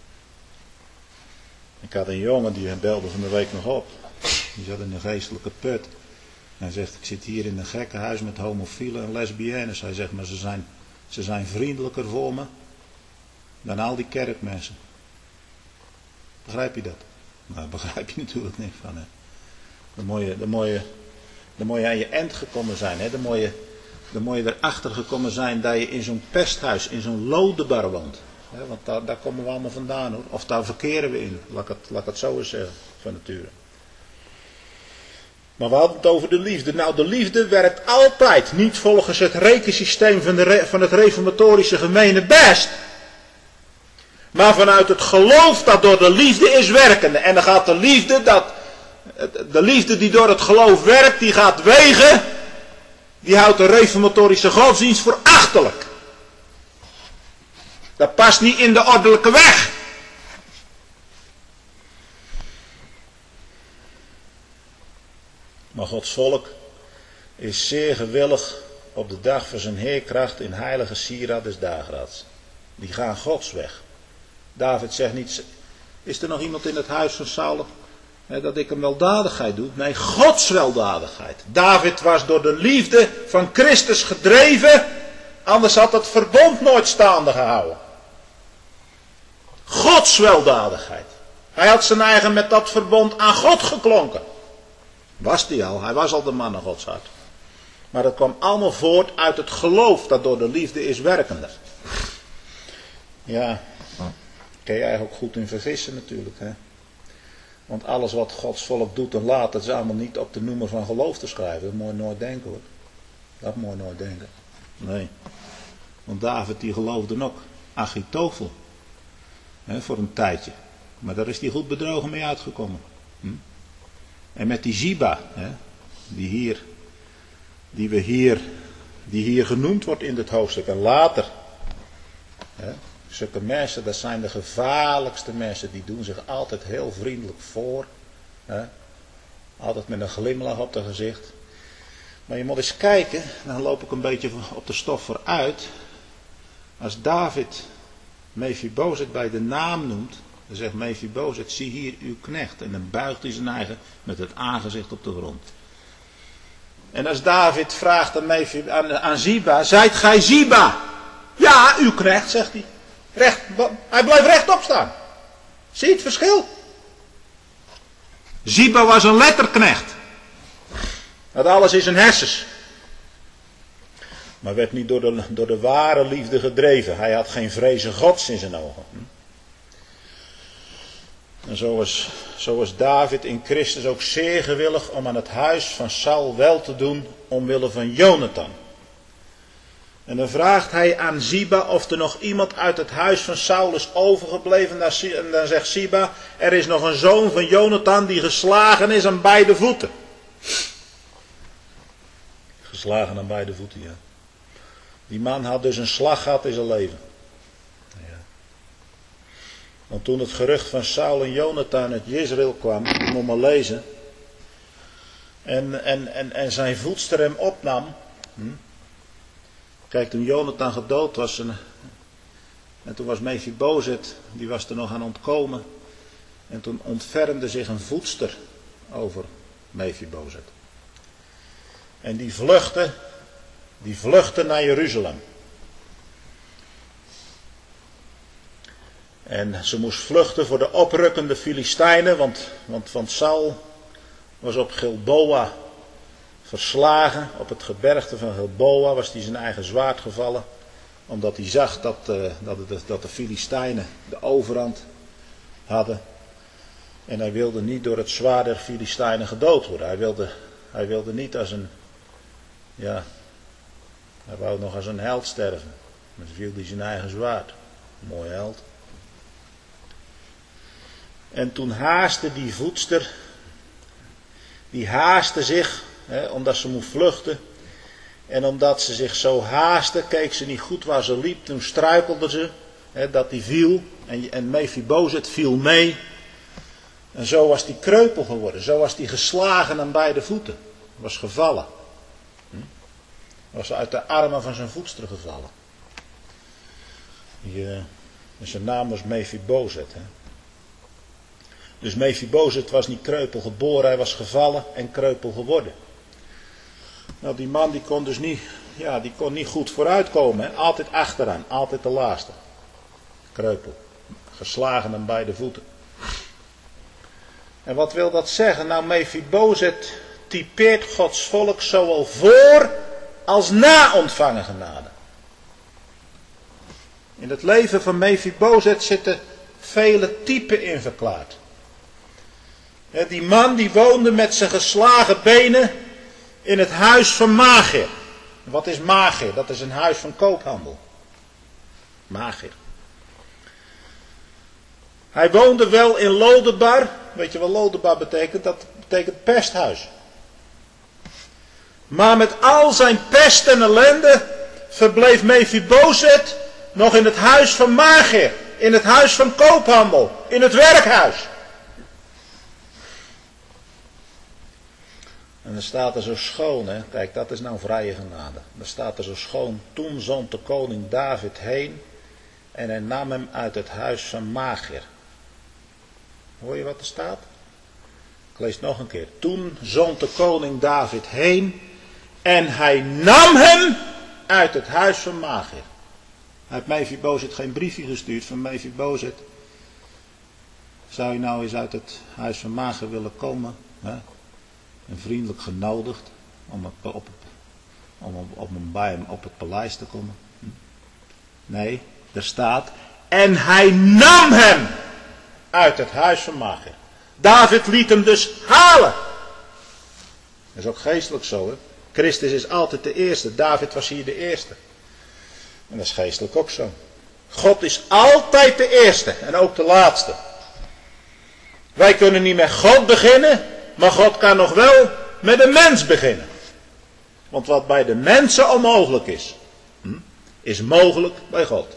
Ik had een jongen die belde van de week nog op. Die zat in een geestelijke put. Hij zegt, ik zit hier in een gekkenhuis met homofielen en lesbiennes. Hij zegt, maar ze zijn vriendelijker voor me dan al die kerkmensen. Begrijp je dat? Nou, daar begrijp je natuurlijk niks van. Hè? Dan moet je aan je eind gekomen zijn. Hè? Dan moet je erachter gekomen zijn dat je in zo'n pesthuis, in zo'n lodenbar woont. Hè? Want daar komen we allemaal vandaan hoor. Of daar verkeren we in. Laat ik het zo eens zeggen, van nature. Maar we hadden het over de liefde. Nou, de liefde werkt altijd niet volgens het rekensysteem van het reformatorische gemene best. Maar vanuit het geloof dat door de liefde is werkende. En dan gaat de liefde die door het geloof werkt, die gaat wegen. Die houdt de reformatorische godsdienst voor achterlijk. Dat past niet in de ordelijke weg. Maar Gods volk is zeer gewillig op de dag van zijn heerkracht in heilige sieraad des dagraads. Die gaan Gods weg. David zegt niet, is er nog iemand in het huis van Saul dat ik hem weldadigheid doe? Nee, Gods weldadigheid. David was door de liefde van Christus gedreven, anders had het verbond nooit staande gehouden. Gods weldadigheid. Hij had zijn eigen met dat verbond aan God geklonken. Was die al, hij was al de man naar Gods hart. Maar dat kwam allemaal voort uit het geloof dat door de liefde is werkende. Ja, kun je eigenlijk ook goed in vergissen natuurlijk. Hè? Want alles wat Gods volk doet en laat, dat is allemaal niet op de noemer van geloof te schrijven. Dat moet je nooit denken hoor. Dat moet je nooit denken. Nee. Want David die geloofde ook. Achitofel. Voor een tijdje. Maar daar is hij goed bedrogen mee uitgekomen. En met die Ziba, die hier genoemd wordt in dit hoofdstuk. En later. Zulke mensen, dat zijn de gevaarlijkste mensen. Die doen zich altijd heel vriendelijk voor. Altijd met een glimlach op het gezicht. Maar je moet eens kijken. Dan loop ik een beetje op de stof vooruit. Als David Mephibozet bij de naam noemt. Dan zegt Mephibozet, zie hier uw knecht. En dan buigt hij zijn eigen met het aangezicht op de grond. En als David vraagt aan Ziba, zijt gij Ziba? Ja, uw knecht, zegt hij. Hij blijft rechtop staan. Zie je het verschil? Ziba was een letterknecht. Dat alles is een hersens. Maar werd niet door de ware liefde gedreven. Hij had geen vrezen Gods in zijn ogen. En zo was David in Christus ook zeer gewillig om aan het huis van Saul wel te doen omwille van Jonathan. En dan vraagt hij aan Ziba of er nog iemand uit het huis van Saul is overgebleven. En dan zegt Ziba, er is nog een zoon van Jonathan die geslagen is aan beide voeten. Geslagen aan beide voeten, ja. Die man had dus een slag gehad in zijn leven. Ja. Want toen het gerucht van Saul en Jonathan uit Jezreel kwam, moet maar lezen. En zijn voedster hem opnam. Kijk, toen Jonathan gedood was en toen was Mephibozet, die was er nog aan ontkomen. En toen ontfermde zich een voedster over Mephibozet. En die vluchtte naar Jeruzalem. En ze moest vluchten voor de oprukkende Filistijnen, want Saul was op Gilboa verslagen. Op het gebergte van Gilboa was hij zijn eigen zwaard gevallen. Omdat hij zag dat de Filistijnen de overhand hadden. En hij wilde niet door het zwaard der Filistijnen gedood worden. Hij wilde niet als een... Ja, hij wou nog als een held sterven. Maar dan viel hij zijn eigen zwaard. Mooi held. En toen haastte die voedster. Die haastte zich, omdat ze moest vluchten. En omdat ze zich zo haastte, keek ze niet goed waar ze liep. Toen struikelde ze, dat die viel. En Mephibozet viel mee. En zo was die kreupel geworden. Zo was die geslagen aan beide voeten. Was gevallen. Was uit de armen van zijn voedster gevallen. En zijn naam was Mephibozet. Dus Mephibozet was niet kreupel geboren, hij was gevallen en kreupel geworden. Nou, die man die kon dus niet, die kon niet goed vooruitkomen. Altijd achteraan, altijd de laatste. Kreupel. Geslagen aan beide voeten. En wat wil dat zeggen? Nou, Mephibozet typeert Gods volk zowel voor als na ontvangen genade. In het leven van Mephibozet zitten vele typen in verklaard. Die man die woonde met zijn geslagen benen in het huis van Magir. Wat is Magir? Dat is een huis van koophandel. Magir. Hij woonde wel in Lodebar. Weet je wat Lodebar betekent? Dat betekent pesthuis. Maar met al zijn pest en ellende verbleef Mephibozet nog in het huis van Magir. In het huis van koophandel. In het werkhuis. En dan staat er zo schoon, kijk, dat is nou vrije genade. Dan staat er zo schoon, toen zond de koning David heen En hij nam hem uit het huis van Machir. Hoor je wat er staat? Ik lees het nog een keer. Toen zond de koning David heen. En hij nam hem uit het huis van Machir. Hij heeft Mephibozet geen briefje gestuurd van Mephibozet. Zou je nou eens uit het huis van Machir willen komen? Hè? En vriendelijk genodigd om bij hem op het paleis te komen. Nee, er staat. En hij nam hem uit het huis van Machir. David liet hem dus halen. Dat is ook geestelijk zo, hè. Christus is altijd de eerste. David was hier de eerste. En dat is geestelijk ook zo. God is altijd de eerste en ook de laatste. Wij kunnen niet met God beginnen, maar God kan nog wel met de mens beginnen. Want wat bij de mensen onmogelijk is mogelijk bij God.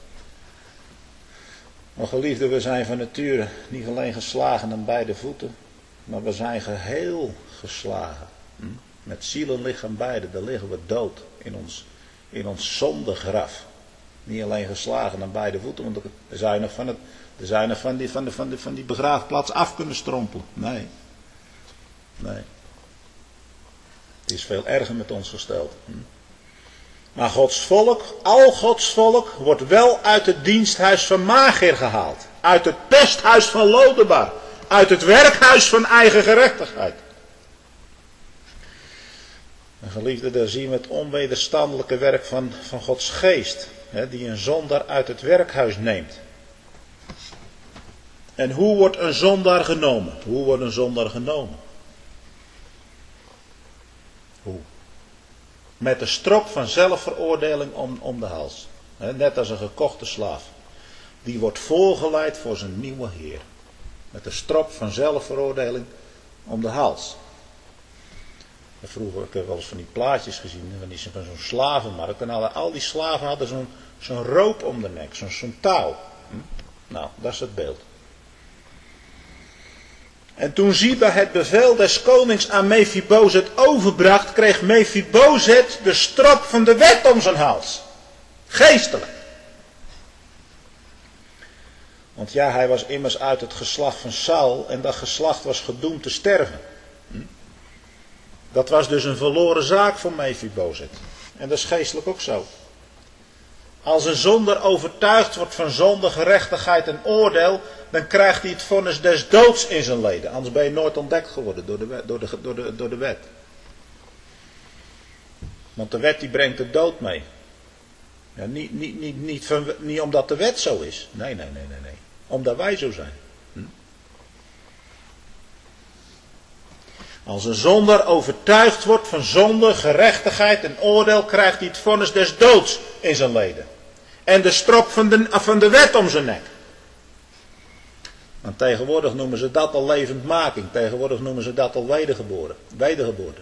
Maar geliefden, we zijn van nature niet alleen geslagen aan beide voeten, maar we zijn geheel geslagen. Met ziel en lichaam beide, daar liggen we dood in ons zondegraf. Niet alleen geslagen aan beide voeten, want er zijn nog van die begraafplaats af kunnen strompelen. Nee. Het is veel erger met ons gesteld. Maar Gods volk, al Gods volk, wordt wel uit het diensthuis van Machir gehaald. Uit het pesthuis van Lodebar. Uit het werkhuis van eigen gerechtigheid. En geliefde, daar zien we het onwederstandelijke werk van Gods geest. Die een zondaar uit het werkhuis neemt. En hoe wordt een zondaar genomen? Hoe wordt een zondaar genomen? Hoe? Met de strop van zelfveroordeling om de hals. Net als een gekochte slaaf. Die wordt voorgeleid voor zijn nieuwe heer. Met de strop van zelfveroordeling om de hals. Vroeger, ik heb wel eens van die plaatjes gezien, van zo'n slavenmarkt. En al die slaven hadden zo'n roop om de nek, zo'n touw. Nou, dat is het beeld. En toen Ziba het bevel des konings aan Mephibozet overbracht, kreeg Mephibozet de strop van de wet om zijn hals. Geestelijk. Want ja, hij was immers uit het geslacht van Saul en dat geslacht was gedoemd te sterven. Dat was dus een verloren zaak voor Mephibozet. En dat is geestelijk ook zo. Als een zondaar overtuigd wordt van zonde, gerechtigheid en oordeel, dan krijgt hij het vonnis des doods in zijn leden. Anders ben je nooit ontdekt geworden door de wet. Want de wet die brengt de dood mee. Ja, niet omdat de wet zo is. Nee. Omdat wij zo zijn. Als een zondaar overtuigd wordt van zonde, gerechtigheid en oordeel, krijgt hij het vonnis des doods in zijn leden. En de strop van de wet om zijn nek. Want tegenwoordig noemen ze dat al levendmaking. Tegenwoordig noemen ze dat al wedergeboorte.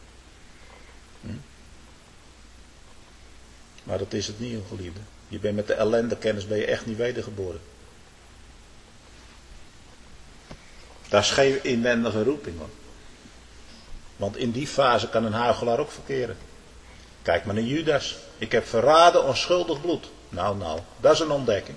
Maar dat is het niet, geliefde. Je bent met de ellendekennis ben je echt niet wedergeboren. Dat is geen inwendige roeping, hoor. Want in die fase kan een huichelaar ook verkeren. Kijk maar naar Judas. Ik heb verraden onschuldig bloed. Nou, dat is een ontdekking.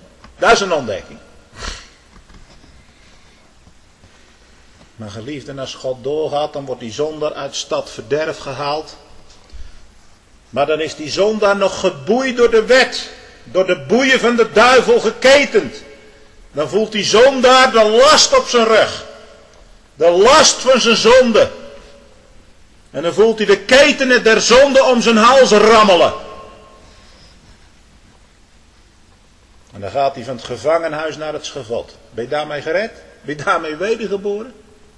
Maar geliefden, als God doorgaat, dan wordt die zondaar uit stad verderf gehaald. Maar dan is die zondaar nog geboeid door de wet. Door de boeien van de duivel geketend. Dan voelt die zondaar de last op zijn rug. De last van zijn zonde. En dan voelt hij de ketenen der zonde om zijn hals rammelen. En dan gaat hij van het gevangenhuis naar het schavot. Ben je daarmee gered? Ben je daarmee wedergeboren?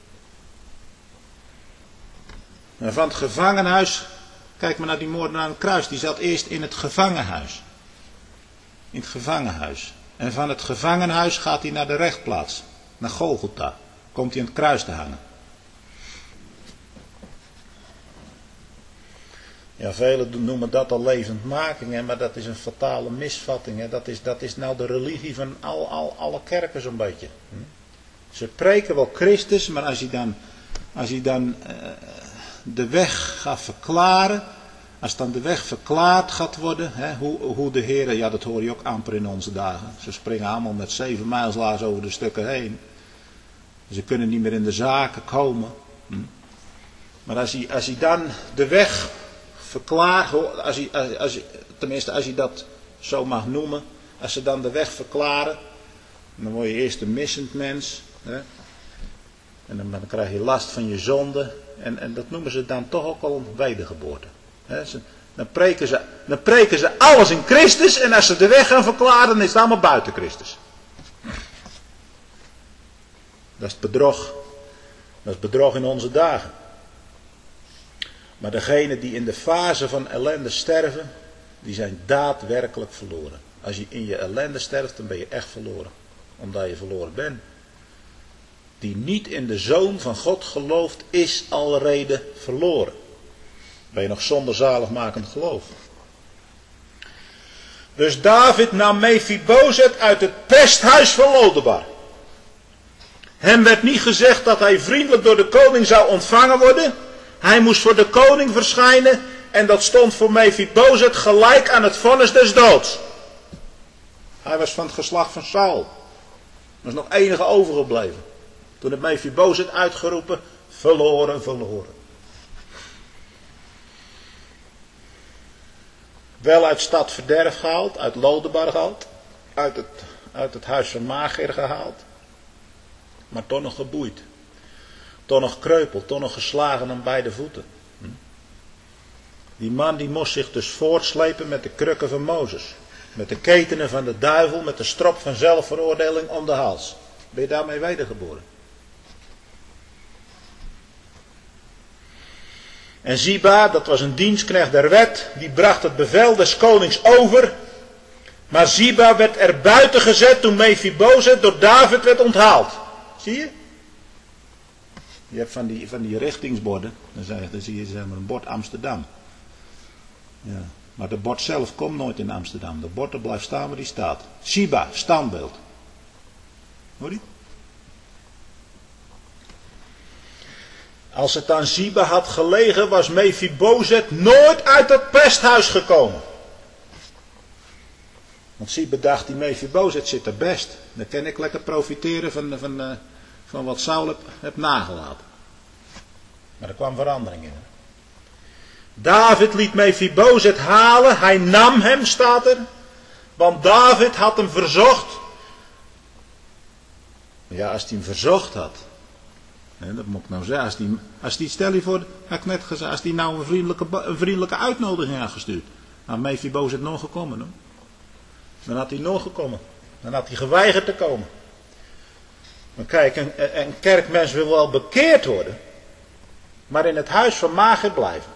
En van het gevangenhuis, kijk maar naar die moordenaar aan het kruis. Die zat eerst in het gevangenhuis. In het gevangenhuis. En van het gevangenhuis gaat hij naar de rechtplaats. Naar Golgotha. Komt hij aan het kruis te hangen. Ja, velen noemen dat al levendmaking, maar dat is een fatale misvatting. Dat is nou de religie van alle kerken zo'n beetje. Ze preken wel Christus, maar als hij dan de weg gaat verklaren, Als dan de weg verklaard gaat worden, hoe de Heer, ja dat hoor je ook amper in onze dagen. Ze springen allemaal met 7 mijlslaars over de stukken heen. Ze kunnen niet meer in de zaken komen. Maar als hij dan de weg verklaart, tenminste als hij dat zo mag noemen, als ze dan de weg verklaren, dan word je eerst een missend mens. En dan krijg je last van je zonde. En dat noemen ze dan toch ook al wedergeboorte. Dan preken ze alles in Christus. En als ze de weg gaan verklaren, dan is het allemaal buiten Christus. Dat is bedrog. Dat is bedrog in onze dagen. Maar degenen die in de fase van ellende sterven, die zijn daadwerkelijk verloren. Als je in je ellende sterft, dan ben je echt verloren. Omdat je verloren bent. Die niet in de Zoon van God gelooft, is alrede verloren. Ben je nog zonder zaligmakend geloof. Dus David nam Mephibozet uit het pesthuis van Lodebar. Hem werd niet gezegd dat hij vriendelijk door de koning zou ontvangen worden. Hij moest voor de koning verschijnen. En dat stond voor Mephibozet gelijk aan het vonnis des doods. Hij was van het geslacht van Saul. Er was nog enige overgebleven. Toen het Mephibozet uitgeroepen, verloren, verloren. Wel uit stad verderf gehaald, uit Lodebar gehaald, uit het huis van Magir gehaald. Maar toch nog geboeid. Toch nog kreupeld, toch nog geslagen aan beide voeten. Die man die moest zich dus voortslepen met de krukken van Mozes. Met de ketenen van de duivel, met de strop van zelfveroordeling om de hals. Ben je daarmee wedergeboren? En Ziba, dat was een dienstknecht der wet, die bracht het bevel des konings over. Maar Ziba werd er buiten gezet toen Mephibozet door David werd onthaald. Zie je? Je hebt van die richtingsborden, dan zie je zeg maar een bord Amsterdam. Ja. Maar de bord zelf komt nooit in Amsterdam. De bord er blijft staan waar die staat. Ziba, standbeeld. Hoor je? Als het aan Ziba had gelegen, was Mephibozet nooit uit dat pesthuis gekomen. Want Ziba dacht, die Mephibozet zit er best. Dan kan ik lekker profiteren van wat Saul heb nagelaten. Maar er kwam verandering in. David liet Mephibozet halen. Hij nam hem, staat er. Want David had hem verzocht. Ja, als hij hem verzocht had. Dat moet ik nou zeggen. Als die stel je voor, heb ik net gezegd, als die nou een vriendelijke uitnodiging had gestuurd. Nou, Mephibozet nog gekomen. Hoor. Dan had hij nog gekomen. Dan had hij geweigerd te komen. Maar kijk, een kerkmens wil wel bekeerd worden. Maar in het huis van Magir blijven.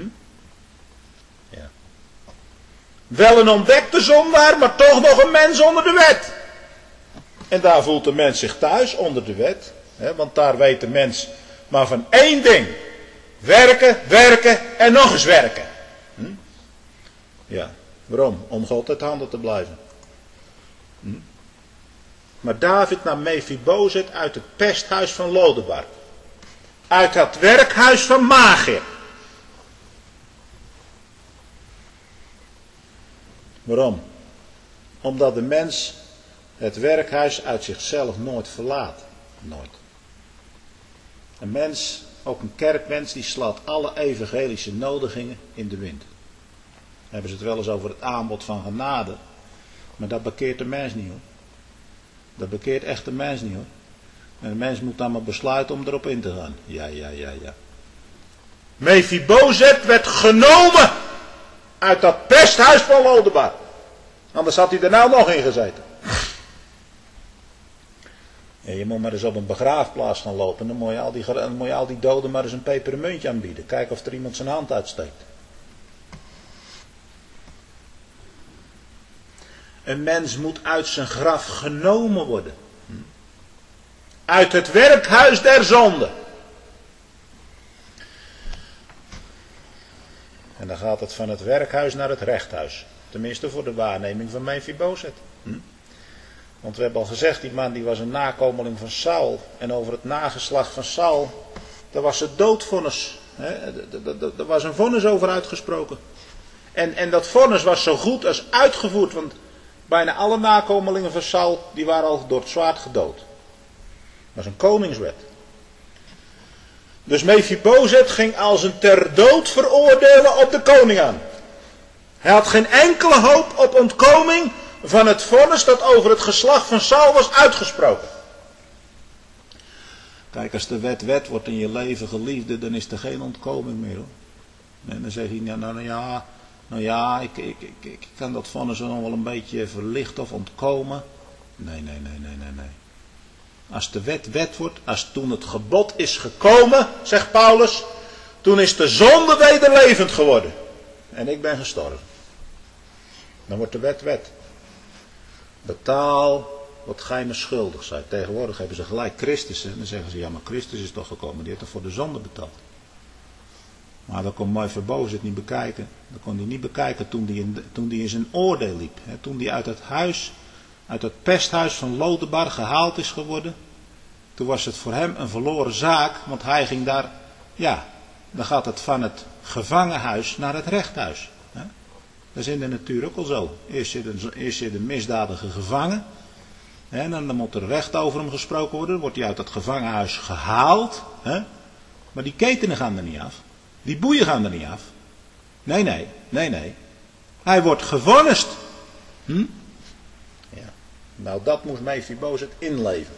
Ja. Wel een ontdekte zondaar, maar toch nog een mens onder de wet. En daar voelt de mens zich thuis onder de wet. Want daar weet de mens maar van één ding. Werken, werken en nog eens werken. Ja, waarom? Om God uit handen te blijven. Maar David nam Mephibozet uit het pesthuis van Lodebar. Uit het werkhuis van Magir. Waarom? Omdat de mens het werkhuis uit zichzelf nooit verlaat. Nooit. Een mens, ook een kerkmens, die slaat alle evangelische nodigingen in de wind. Dan hebben ze het wel eens over het aanbod van genade. Maar dat bekeert de mens niet hoor. Dat bekeert echt de mens niet hoor. En de mens moet dan maar besluiten om erop in te gaan. Ja. Mephibozet werd genomen uit dat pesthuis van Lodebar. Anders had hij er nou nog in gezeten. Ja, je moet maar eens op een begraafplaats gaan lopen. Dan moet je al die doden maar eens een pepermuntje aanbieden. Kijken of er iemand zijn hand uitsteekt. Een mens moet uit zijn graf genomen worden. Uit het werkhuis der zonde. En dan gaat het van het werkhuis naar het rechthuis. Tenminste voor de waarneming van Mephibozet. Want we hebben al gezegd, die man die was een nakomeling van Saul. En over het nageslacht van Saul, daar was het doodvonnis. Er was een vonnis over uitgesproken. En dat vonnis was zo goed als uitgevoerd, want bijna alle nakomelingen van Saul, die waren al door het zwaard gedood. Dat was een koningswet. Dus Mephibozet ging als een ter dood veroordelen op de koning aan. Hij had geen enkele hoop op ontkoming van het vonnis dat over het geslacht van Saul was uitgesproken. Kijk, als de wet wordt in je leven, geliefde, dan is er geen ontkoming meer, hoor. En dan zeg je, nou ja, ik kan dat vonnis nog wel een beetje verlichten of ontkomen. Nee. Als de wet wordt, als toen het gebod is gekomen, zegt Paulus, toen is de zonde wederlevend geworden. En ik ben gestorven. Dan wordt de wet. Betaal wat gij me schuldig zijt. Tegenwoordig hebben ze gelijk Christus. En dan zeggen ze, ja, maar Christus is toch gekomen. Die heeft toch voor de zonde betaald. Maar dat kon Mephibozet niet bekijken. Dat kon hij niet bekijken toen hij in zijn oordeel liep. Toen hij uit het pesthuis van Lodebar gehaald is geworden. Toen was het voor hem een verloren zaak. Want hij ging daar, dan gaat het van het gevangenhuis naar het rechthuis. Dat is in de natuur ook al zo. Eerst zit een misdadiger gevangen. En dan moet er recht over hem gesproken worden. Dan wordt hij uit het gevangenhuis gehaald. Maar die ketenen gaan er niet af. Die boeien gaan er niet af. Nee. Hij wordt gevonnist. Ja. Nou, dat moest Mephibozet inleven.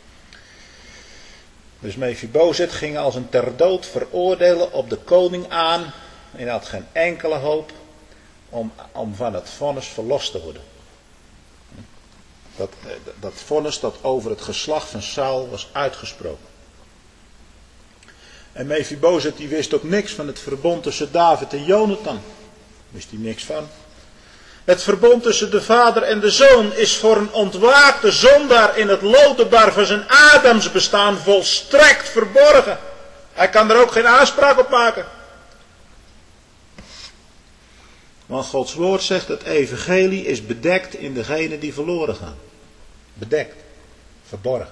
Dus Mephibozet ging als een ter dood veroordelen op de koning aan. En had geen enkele hoop om van het vonnis verlost te worden. Dat vonnis dat over het geslacht van Saul was uitgesproken. En Mephibozet die wist ook niks van het verbond tussen David en Jonathan. Wist hij niks van. Het verbond tussen de vader en de zoon is voor een ontwaakte zondaar in het Lodebar van zijn Adams bestaan volstrekt verborgen. Hij kan er ook geen aanspraak op maken. Want Gods woord zegt dat het evangelie is bedekt in degenen die verloren gaan. Bedekt. Verborgen.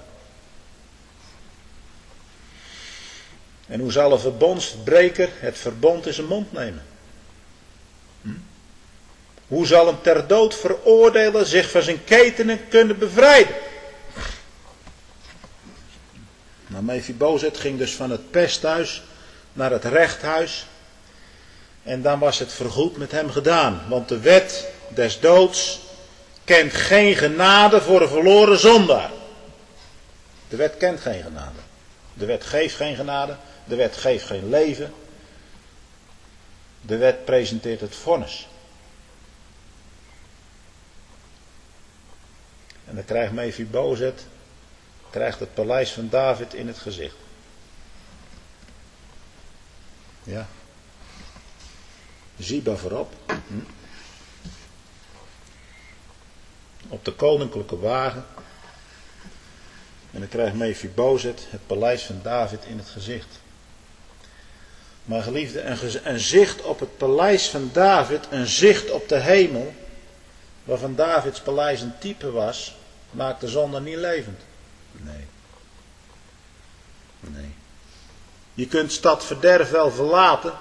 En hoe zal een verbondsbreker het verbond in zijn mond nemen? Hoe zal een ter dood veroordelen zich van zijn ketenen kunnen bevrijden? Nou, Mephibozet ging dus van het pesthuis naar het rechthuis. En dan was het vergoed met hem gedaan. Want de wet des doods kent geen genade voor een verloren zondaar. De wet kent geen genade. De wet geeft geen genade. De wet geeft geen leven. De wet presenteert het vonnis. En dan krijgt Mephibozet het paleis van David in het gezicht. Ja. Ziba voorop. Op de koninklijke wagen. En dan krijgt Mephibozet het paleis van David in het gezicht. Maar geliefde, een zicht op het paleis van David, een zicht op de hemel, waarvan Davids paleis een type was, maakt de zonde niet levend. Nee. Je kunt stad verderf wel verlaten.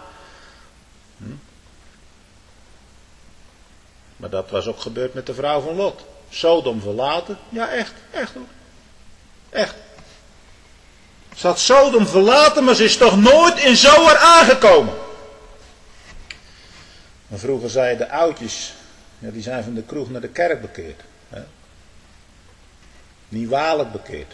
Maar dat was ook gebeurd met de vrouw van Lot. Sodom verlaten. Ja, echt hoor. Echt. Ze had Sodom verlaten, maar ze is toch nooit in Zoar aangekomen. En vroeger zeiden de oudjes, die zijn van de kroeg naar de kerk bekeerd. Niet waarlijk bekeerd.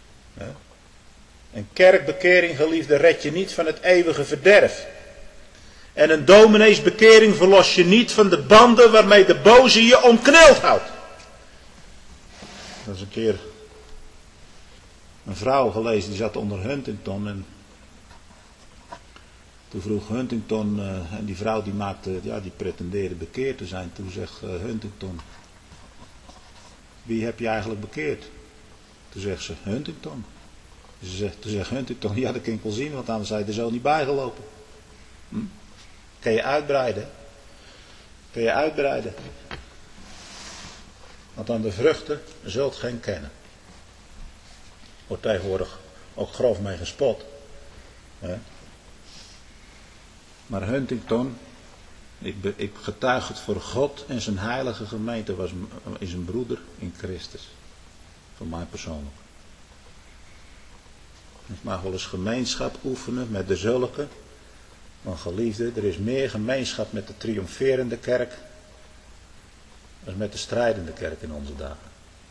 Een kerkbekering, geliefde, red je niet van het eeuwige verderf. En een domineesbekering verlos je niet van de banden waarmee de boze je omkneld houdt. Dat is een keer een vrouw gelezen, die zat onder Huntington. En toen vroeg Huntington, en die vrouw die pretendeerde bekeerd te zijn. Toen zegt Huntington, wie heb je eigenlijk bekeerd? Toen zegt ze, Huntington. Toen zegt Huntington, ja, dat kan ik wel zien, want anders had je er zo niet bijgelopen. Kan je uitbreiden. Want aan de vruchten zult geen kennen. Wordt tegenwoordig ook grof mee gespot. Maar Huntington, Ik getuig het voor God en zijn heilige gemeente is een broeder in Christus. Voor mij persoonlijk. Ik mag wel eens gemeenschap oefenen met de zulke. Want geliefde, er is meer gemeenschap met de triomferende kerk dan met de strijdende kerk in onze dagen.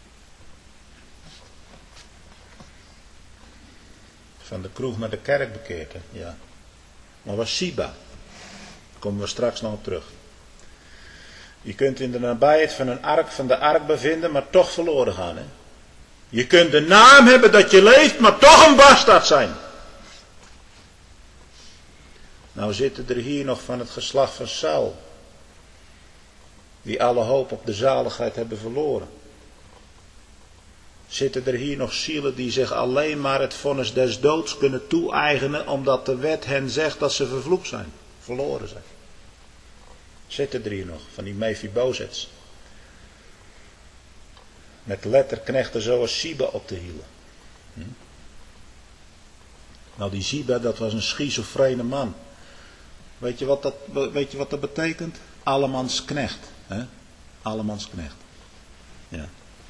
Van de kroeg naar de kerk bekeerd, hè? Ja. Maar was Siba. Daar komen we straks nog op terug. Je kunt in de nabijheid van de ark bevinden, maar toch verloren gaan. Hè? Je kunt de naam hebben dat je leeft, maar toch een bastaard zijn. Nou zitten er hier nog van het geslacht van Saul, die alle hoop op de zaligheid hebben verloren. Zitten er hier nog zielen die zich alleen maar het vonnis des doods kunnen toe-eigenen, omdat de wet hen zegt dat ze vervloekt zijn, verloren zijn. Zitten er hier nog, van die Mephibozets. Met letterknechten zoals Siba op de hielen. Nou, die Siba, dat was een schizofrene man. Weet je wat dat betekent? Allemans knecht. Hè? Allemans knecht. Ja.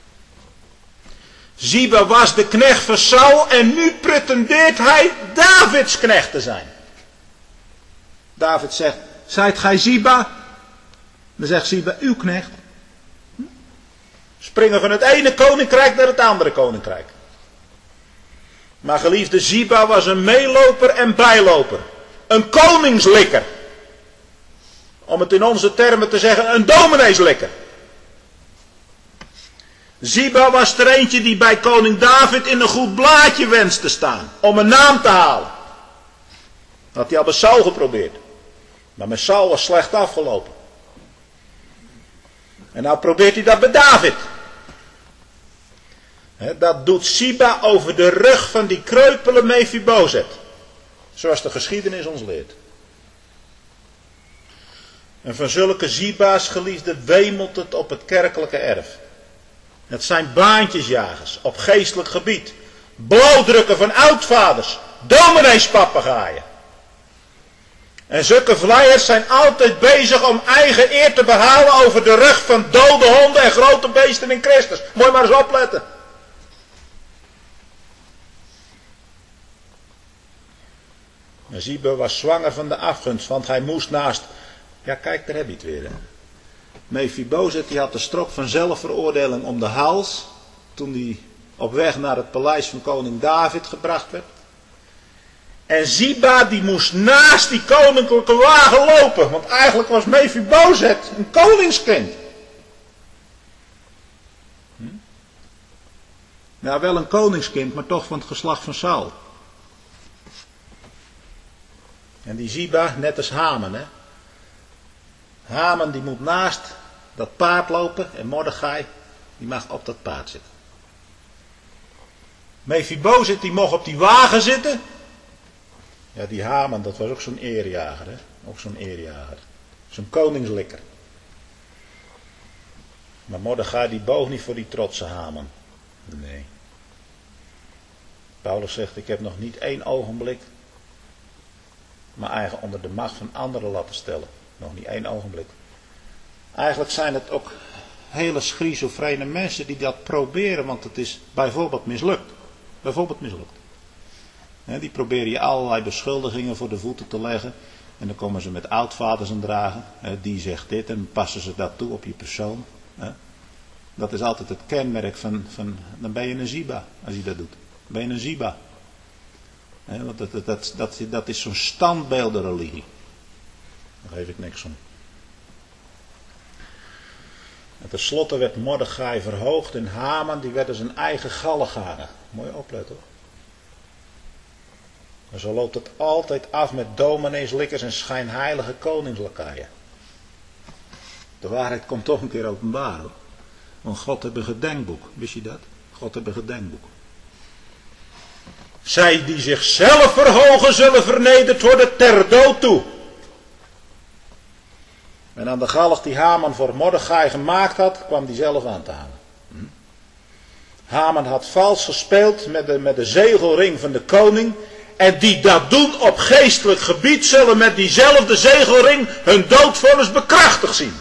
Siba was de knecht van Saul en nu pretendeert hij Davids knecht te zijn. David zegt, zijt gij Siba? Dan zegt Siba, uw knecht. Springen van het ene koninkrijk naar het andere koninkrijk. Maar geliefde, Siba was een meeloper en bijloper. Een koningslikker. Om het in onze termen te zeggen, een domineeslikker. Siba was er eentje die bij koning David in een goed blaadje wenst te staan. Om een naam te halen. Dat had hij al bij Saul geprobeerd. Maar met Saul was slecht afgelopen. En nou probeert hij dat bij David. Dat doet Siba over de rug van die kreupele Mephibozet. Zoals de geschiedenis ons leert. En van zulke Siba's, geliefde, wemelt het op het kerkelijke erf. Het zijn baantjesjagers op geestelijk gebied. Blauwdrukken van oudvaders. Domineespapagaaien. En zulke vleiers zijn altijd bezig om eigen eer te behalen over de rug van dode honden en grote beesten in Christus. Moet je maar eens opletten. En Siba was zwanger van de afgunst, want hij moest naast... Ja, kijk, daar heb je het weer. Hè? Mephibozet, die had de strop van zelfveroordeling om de hals, toen hij op weg naar het paleis van koning David gebracht werd. En Siba, die moest naast die koninklijke wagen lopen, want eigenlijk was Mephibozet een koningskind. Ja, wel een koningskind, maar toch van het geslacht van Saul. En die Siba, net als Haman, hè. Haman die moet naast dat paard lopen en Mordechai, die mag op dat paard zitten. Mephibozet, die mocht op die wagen zitten. Ja, die Haman, dat was ook zo'n eerjager, hè. Ook zo'n eerjager. Zo'n koningslikker. Maar Mordechai, die boog niet voor die trotse Haman. Nee. Paulus zegt, ik heb nog niet één ogenblik mijn eigen onder de macht van anderen laten stellen. Nog niet één ogenblik. Eigenlijk zijn het ook hele schizofrene mensen die dat proberen, want het is bijvoorbeeld mislukt. Die proberen je allerlei beschuldigingen voor de voeten te leggen. En dan komen ze met oudvaders aan dragen. Die zegt dit en passen ze dat toe op je persoon. Dat is altijd het kenmerk van dan ben je een Siba als je dat doet. Ben je een Siba. Want dat is zo'n standbeeldenreligie. Daar geef ik niks om. En tenslotte werd Mordechai verhoogd en Haman die werd als een eigen gallen gehangen. Moet je opletten hoor. En zo loopt het altijd af met domineeslikkers en schijnheilige koningslakaaien. De waarheid komt toch een keer openbaar hoor. Want God heeft een gedenkboek. Wist je dat? God heeft een gedenkboek. Zij die zichzelf verhogen zullen vernederd worden ter dood toe. En aan de galg die Haman voor Mordechai gemaakt had, kwam die zelf aan te hangen. Haman had vals gespeeld met de zegelring van de koning. En die dat doen op geestelijk gebied zullen met diezelfde zegelring hun doodvonnis bekrachtigd zien.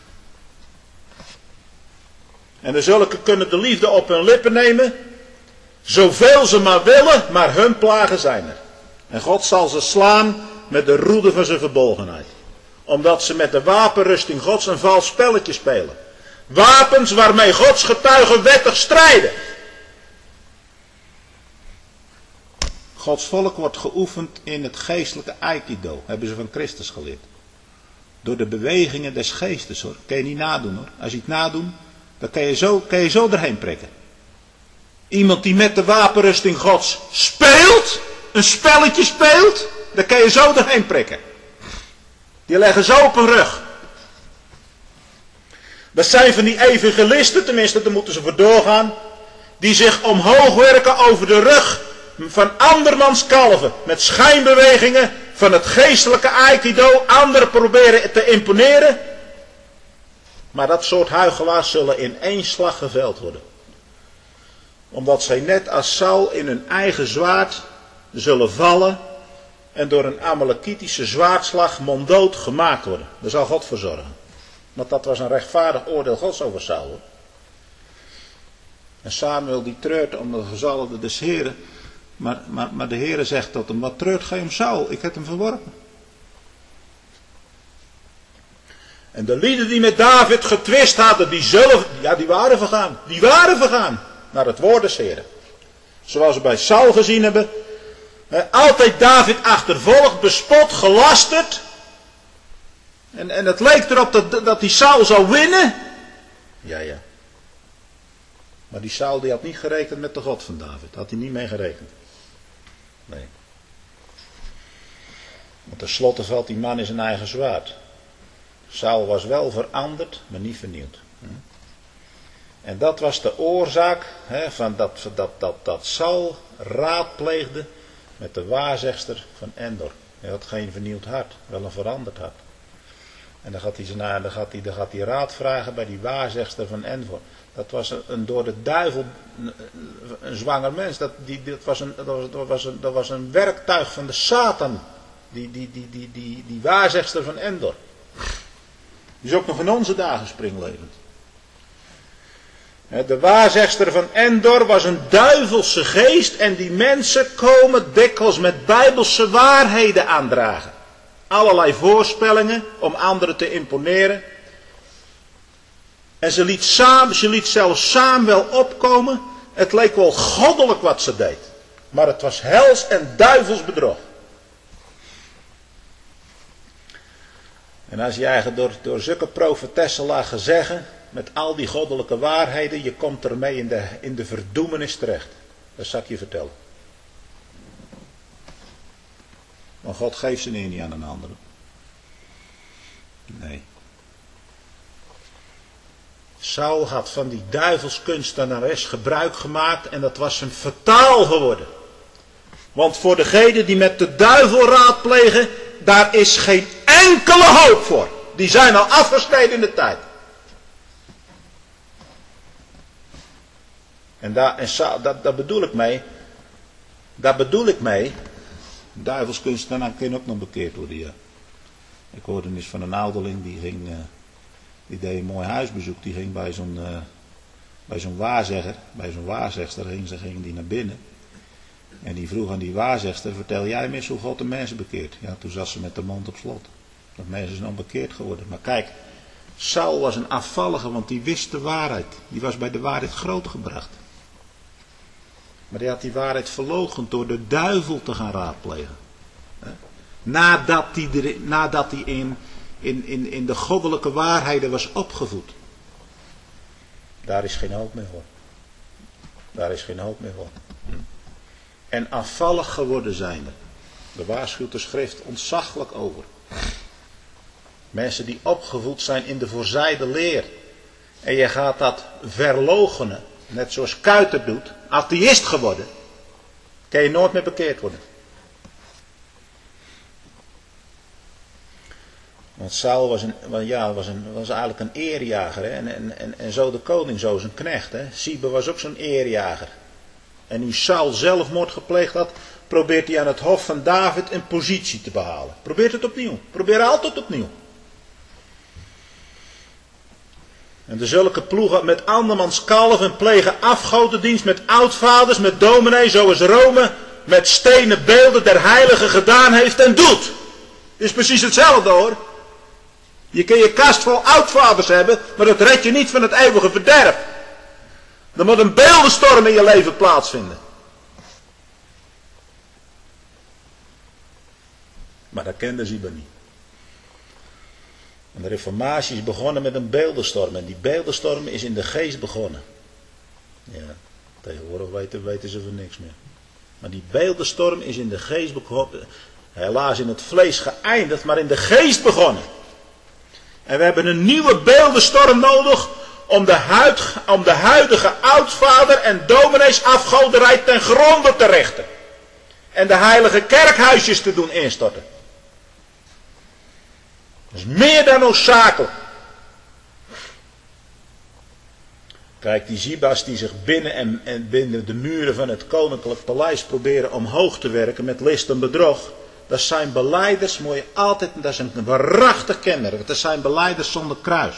En de zulke kunnen de liefde op hun lippen nemen, zoveel ze maar willen, maar hun plagen zijn er. En God zal ze slaan met de roede van zijn verbolgenheid. Omdat ze met de wapenrusting Gods een vals spelletje spelen. Wapens waarmee Gods getuigen wettig strijden. Gods volk wordt geoefend in het geestelijke aikido. Hebben ze van Christus geleerd. Door de bewegingen des geestes hoor. Kun je niet nadoen hoor. Als je het nadoet, dan kan je zo erheen prikken. Iemand die met de wapenrusting Gods speelt. Een spelletje speelt. Dan kan je zo erheen prikken. Die leggen zo op hun rug. Dat zijn van die evangelisten, tenminste daar moeten ze voor doorgaan. Die zich omhoog werken over de rug van andermans kalven. Met schijnbewegingen van het geestelijke aikido. Anderen proberen te imponeren. Maar dat soort huichelaars zullen in één slag geveld worden. Omdat zij net als Saul in hun eigen zwaard zullen vallen. En door een Amalekitische zwaardslag monddood gemaakt worden. Daar zal God voor zorgen. Want dat was een rechtvaardig oordeel Gods over Saul. En Samuel die treurt om de gezalfde des Heren. Maar de Heere zegt tot hem, wat treurt gij om Saul? Ik heb hem verworpen. En de lieden die met David getwist hadden, die waren vergaan. Die waren vergaan naar het woord des Heren. Zoals we bij Saul gezien hebben. Altijd David achtervolgd, bespot, gelasterd. En het leek erop dat die Saul zou winnen. Ja. Maar die Saul die had niet gerekend met de God van David. Had hij niet mee gerekend. Nee. Want tenslotte valt die man in zijn eigen zwaard. Saul was wel veranderd, maar niet vernieuwd. En dat was de oorzaak van dat Saul raadpleegde met de waarzegster van Endor. Hij had geen vernieuwd hart, wel een veranderd hart. En dan gaat hij raad vragen bij die waarzegster van Endor. Dat was een door de duivel een zwanger mens. Dat was een werktuig van de Satan. Die waarzegster van Endor. Die is ook nog in onze dagen springlevend. De waarzegster van Endor was een duivelse geest. En die mensen komen dikwijls met bijbelse waarheden aandragen. Allerlei voorspellingen om anderen te imponeren. En ze liet zelfs Samuel opkomen. Het leek wel goddelijk wat ze deed. Maar het was hels en duivels bedrog. En als je eigenlijk door zulke profetessen laat zeggen, met al die goddelijke waarheden, je komt ermee in de verdoemenis terecht. Dat zal ik je vertellen. Want God geeft ze niet aan een ander. Nee. Saul had van die duivelskunstenares gebruik gemaakt en dat was hem fataal geworden. Want voor degenen die met de duivel raadplegen, daar is geen enkele hoop voor. Die zijn al afgesneden in de tijd. En daar bedoel ik mee. Daar bedoel ik mee. Duivelskunstenaar kan ook nog bekeerd worden, ja. Ik hoorde eens van een ouderling die deed een mooi huisbezoek. Die ging bij zo'n waarzegger, bij zo'n waarzegster ging die naar binnen. En die vroeg aan die waarzegster, vertel jij me eens hoe God de mensen bekeert? Ja, toen zat ze met de mond op slot. Dat mensen zijn onbekeerd geworden. Maar kijk, Saul was een afvallige, want die wist de waarheid. Die was bij de waarheid grootgebracht. Maar die had die waarheid verloochend door de duivel te gaan raadplegen. Nadat hij in de goddelijke waarheden was opgevoed. Daar is geen hoop meer voor. Daar is geen hoop meer voor. En afvallig geworden zijn er. De waarschuwt de schrift ontzaglijk over. Mensen die opgevoed zijn in de voorzijde leer. En je gaat dat verloochenen. Net zoals Kuiter doet. Atheïst geworden. Kan je nooit meer bekeerd worden. Want Saul was eigenlijk een eerjager. Hè? En zo de koning, zo zijn knecht. Hè? Siebe was ook zo'n eerjager. En nu Saul zelfmoord gepleegd had, probeert hij aan het hof van David een positie te behalen. Probeert het opnieuw. Probeer altijd opnieuw. En de zulke ploegen met andermans kalven plegen afgodendienst met oudvaders, met dominee zoals Rome, met stenen beelden der heiligen gedaan heeft en doet. Het is precies hetzelfde hoor. Je kun je kast vol oudvaders hebben, maar dat redt je niet van het eeuwige verderf. Er moet een beeldenstorm in je leven plaatsvinden. Maar dat kende Ziba niet. En de reformatie is begonnen met een beeldenstorm. En die beeldenstorm is in de geest begonnen. Ja, tegenwoordig weten ze van niks meer. Maar die beeldenstorm is in de geest begonnen. Helaas in het vlees geëindigd, maar in de geest begonnen. En we hebben een nieuwe beeldenstorm nodig om de huidige oudvader en dominees afgoderij ten gronde te richten. En de heilige kerkhuisjes te doen instorten. Dat is meer dan noodzakelijk. Kijk, die Ziba's die zich binnen en binnen de muren van het koninklijk paleis proberen omhoog te werken met list en bedrog. Dat zijn belijders, moet je altijd, dat is een waarachtig kenmerk. Dat zijn belijders zonder kruis.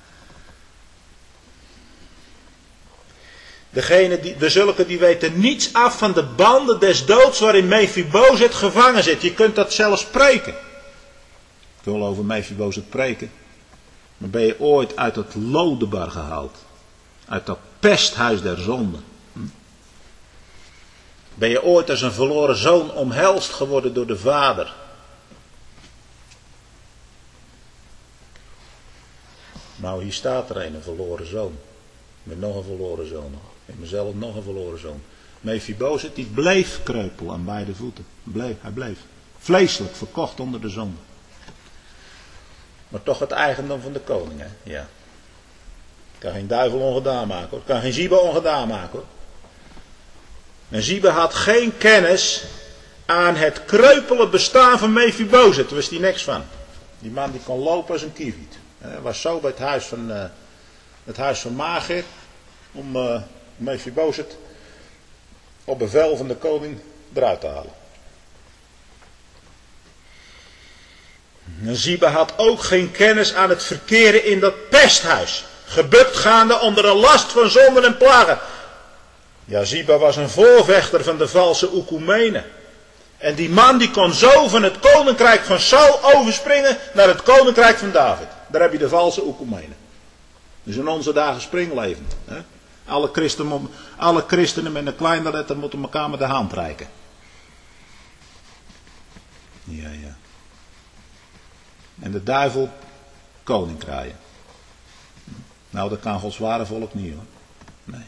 De zulke die weten niets af van de banden des doods waarin Mephibozet gevangen zit. Je kunt dat zelfs preken. Ik wil over Mephibozet preken. Maar ben je ooit uit dat Lodebar gehaald? Uit dat pesthuis der zonde? Ben je ooit als een verloren zoon omhelst geworden door de vader? Nou, hier staat er een verloren zoon. Met nog een verloren zoon. Ik mezelf nog een verloren zoon. Mephibozet die bleef kreupel aan beide voeten. Hij bleef. Vleeselijk verkocht onder de zonde. Maar toch het eigendom van de koning. Hè? Ja. Kan geen duivel ongedaan maken hoor. Kan geen Ziba ongedaan maken hoor. En Ziba had geen kennis aan het kreupele bestaan van Mephibozet. Daar wist hij niks van. Die man die kon lopen als een kieviet. Hij was zo bij het huis van Magir om Mephibozet op bevel van de koning eruit te halen. En Ziba had ook geen kennis aan het verkeren in dat pesthuis. Gebukt gaande onder een last van zonden en plagen. Ja, Ziba was een voorvechter van de valse Oekumenen. En die man die kon zo van het koninkrijk van Saul overspringen naar het koninkrijk van David. Daar heb je de valse Oekumenen. Dus in onze dagen springlevend. Hè? Alle christenen met een kleine letter moeten elkaar met de hand reiken. Ja. En de duivel koninkraaien. Nou, dat kan Gods ware volk niet hoor. Nee.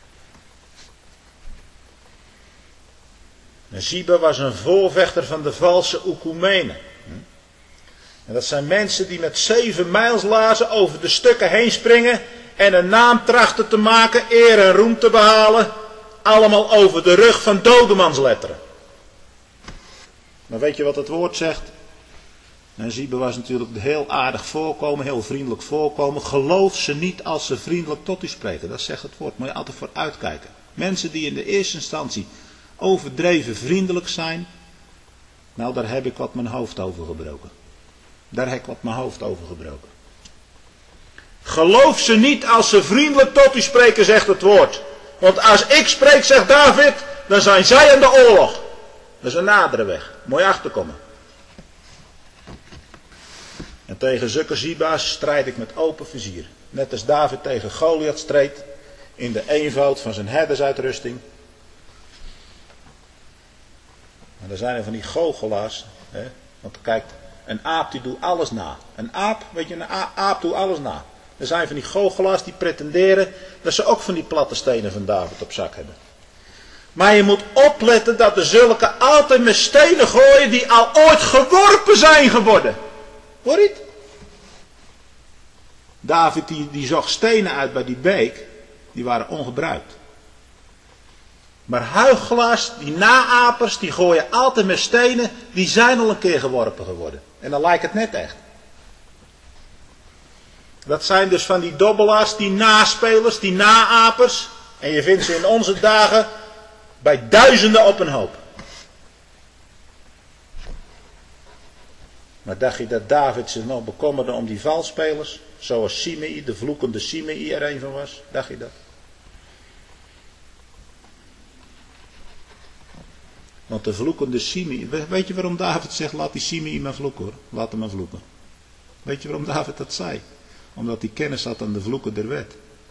En Ziba was een voorvechter van de valse Oekumenen. En dat zijn mensen die met 7 mijlslaarzen over de stukken heen springen en een naam trachten te maken, eer en roem te behalen. Allemaal over de rug van dodemansletteren. Maar weet je wat het woord zegt? En Ziba was natuurlijk heel aardig voorkomen, heel vriendelijk voorkomen. Geloof ze niet als ze vriendelijk tot u spreken. Dat zegt het woord, moet je altijd voor uitkijken. Mensen die in de eerste instantie overdreven vriendelijk zijn. Nou, daar heb ik wat mijn hoofd over gebroken. Geloof ze niet als ze vriendelijk tot u spreken, zegt het woord. Want als ik spreek, zegt David, dan zijn zij in de oorlog. Dat is een nadere weg. Moet je achterkomen. En tegen zulke Ziba's strijd ik met open vizier. Net als David tegen Goliath streed in de eenvoud van zijn herdersuitrusting. En er zijn er van die goochelaars. Hè? Want kijk, een aap die doet alles na. Een aap, weet je, een aap doet alles na. Er zijn van die goochelaars die pretenderen dat ze ook van die platte stenen van David op zak hebben. Maar je moet opletten dat de zulke altijd met stenen gooien die al ooit geworpen zijn geworden. Hoor je het? David die zocht stenen uit bij die beek, die waren ongebruikt. Maar huichelaars, die naapers, die gooien altijd met stenen, die zijn al een keer geworpen geworden. En dan lijkt het net echt. Dat zijn dus van die dobbelaars, die naspelers, die naapers. En je vindt ze in onze dagen Bij duizenden op een hoop. Maar dacht je dat David zich nog bekommerde om die valspelers? Zoals Simei, de vloekende Simei er een van was? Dacht je dat? Want de vloekende Simei... Weet je waarom David zegt, laat die Simei maar vloeken hoor. Laat hem maar vloeken. Weet je waarom David dat zei? Omdat hij kennis had aan de vloeken der wet.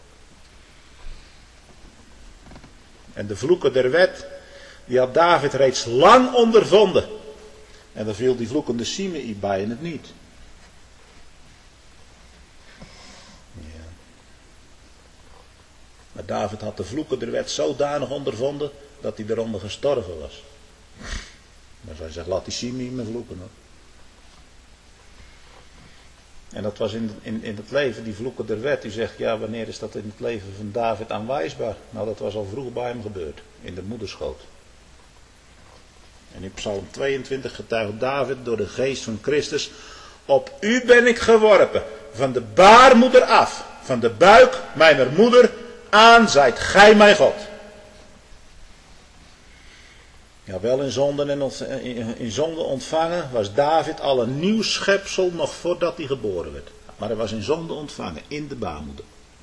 En de vloeken der wet, die had David reeds lang ondervonden. En daar viel die vloekende Simei bij en het niet. Ja. Maar David had de vloeken der wet zodanig ondervonden dat hij eronder gestorven was. Maar hij zegt, laat die Simei me vloeken hoor. En dat was in het leven, die vloeken der wet. U zegt, ja, wanneer is dat in het leven van David aanwijsbaar? Nou, dat was al vroeg bij hem gebeurd. In de moederschoot. En in Psalm 22 getuigt David door de geest van Christus. Op u ben ik geworpen. Van de baarmoeder af. Van de buik mijner moeder aan zijt gij mijn God. Ja, wel in zonde ontvangen was David al een nieuw schepsel nog voordat hij geboren werd. Maar hij was in zonde ontvangen, in de baarmoeder.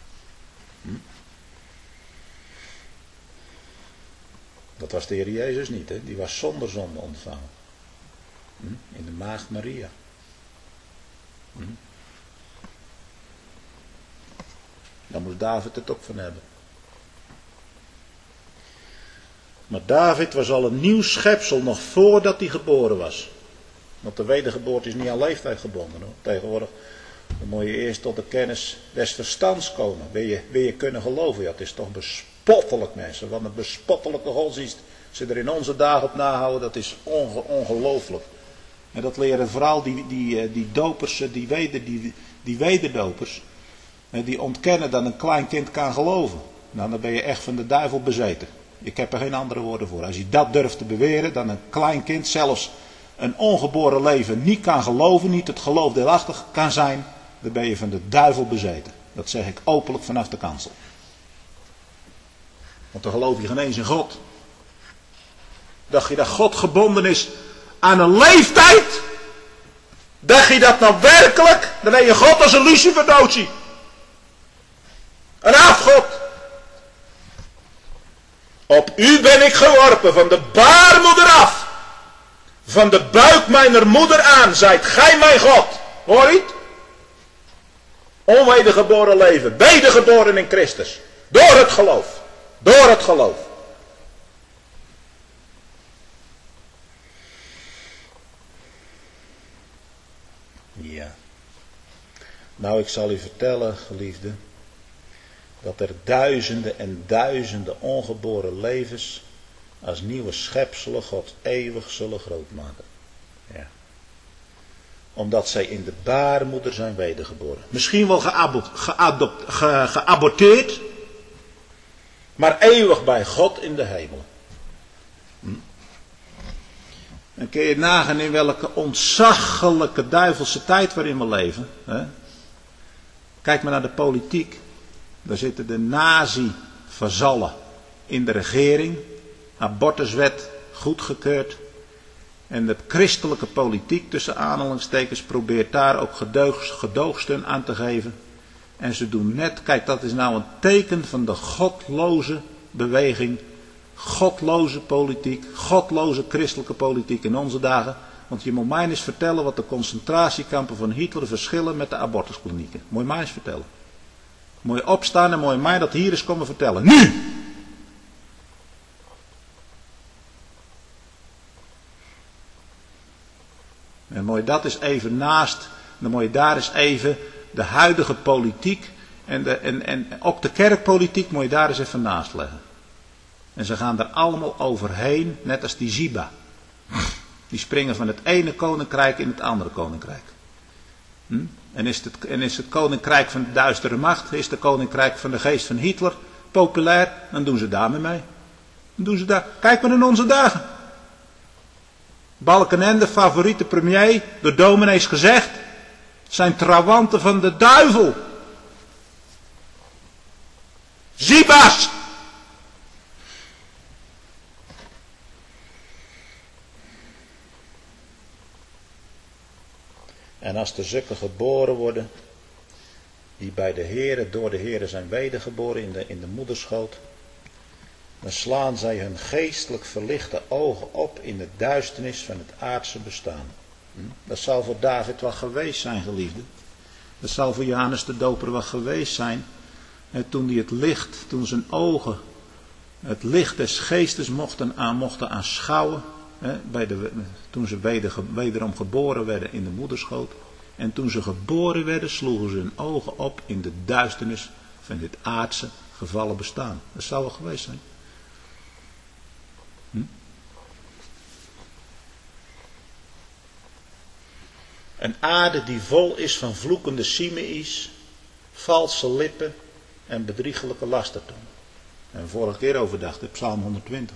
Dat was de Heer Jezus niet, hè? Die was zonder zonde ontvangen. In de maagd Maria. Daar moest David het ook van hebben. Maar David was al een nieuw schepsel nog voordat hij geboren was. Want de wedergeboorte is niet aan leeftijd gebonden hoor. Tegenwoordig dan moet je eerst tot de kennis des verstands komen. Wil je kunnen geloven? Ja, het is toch bespottelijk mensen. Wat een bespottelijke godsdienst ze er in onze dagen op nahouden, dat is ongelooflijk. En dat leren vooral die dopers, die wederdopers. Die ontkennen dat een klein kind kan geloven. Nou, dan ben je echt van de duivel bezeten. Ik heb er geen andere woorden voor. Als je dat durft te beweren, dat een klein kind zelfs een ongeboren leven niet kan geloven, niet het geloof deelachtig kan zijn, dan ben je van de duivel bezeten. Dat zeg ik openlijk vanaf de kansel. Want dan geloof je geen eens in God. Dacht je dat God gebonden is aan een leeftijd? Dacht je dat nou werkelijk? Dan heb je God als een Lucifer doodzie. Een afgod. Op u ben ik geworpen, van de baarmoeder af. Van de buik mijner moeder aan, zijt gij mijn God. Hoor je het? Onwedergeboren leven, wedergeboren in Christus. Door het geloof. Door het geloof. Ja. Nou, ik zal u vertellen, geliefde, dat er duizenden en duizenden ongeboren levens als nieuwe schepselen God eeuwig zullen grootmaken. Ja. Omdat zij in de baarmoeder zijn wedergeboren. Misschien wel geaborteerd, maar eeuwig bij God in de hemel. Dan kun je nagaan in welke ontzaglijke duivelse tijd waarin we leven. Hè? Kijk maar naar de politiek. Daar zitten de nazi-vazallen in de regering. Abortuswet goedgekeurd. En de christelijke politiek tussen aanhalingstekens probeert daar ook gedoogsteun aan te geven. En ze doen net, kijk, dat is nou een teken van de godloze beweging. Godloze politiek, godloze christelijke politiek in onze dagen. Want je moet mij eens vertellen wat de concentratiekampen van Hitler verschillen met de abortusklinieken. Moet je mij eens vertellen. Moet je opstaan en moet je mij dat hier eens komen vertellen. Nu! En moet je dat eens even naast, dan moet je daar eens even de huidige politiek en ook de kerkpolitiek moet je daar eens even naast leggen. En ze gaan er allemaal overheen, net als die Ziba. Die springen van het ene koninkrijk in het andere koninkrijk. En is het koninkrijk van de duistere macht, is het koninkrijk van de geest van Hitler populair, dan doen ze daarmee mee. Dan doen ze daar. Kijk maar in onze dagen. Balkenende, favoriete premier, door dominees gezegd, zijn trawanten van de duivel. Zibas! En als er zulke geboren worden, die bij de Heere, door de Heere zijn wedergeboren in de moederschoot, dan slaan zij hun geestelijk verlichte ogen op in de duisternis van het aardse bestaan. Dat zal voor David wel geweest zijn, geliefde. Dat zal voor Johannes de Doper wel geweest zijn. Toen hij het licht, toen zijn ogen het licht des geestes mochten aanschouwen. Toen ze wederom geboren werden in de moederschoot. En toen ze geboren werden, sloegen ze hun ogen op in de duisternis van dit aardse gevallen bestaan. Dat zou wel geweest zijn. Een aarde die vol is van vloekende Simeïs, valse lippen en bedriegelijke lastertoon. En vorige keer overdacht, Psalm 120.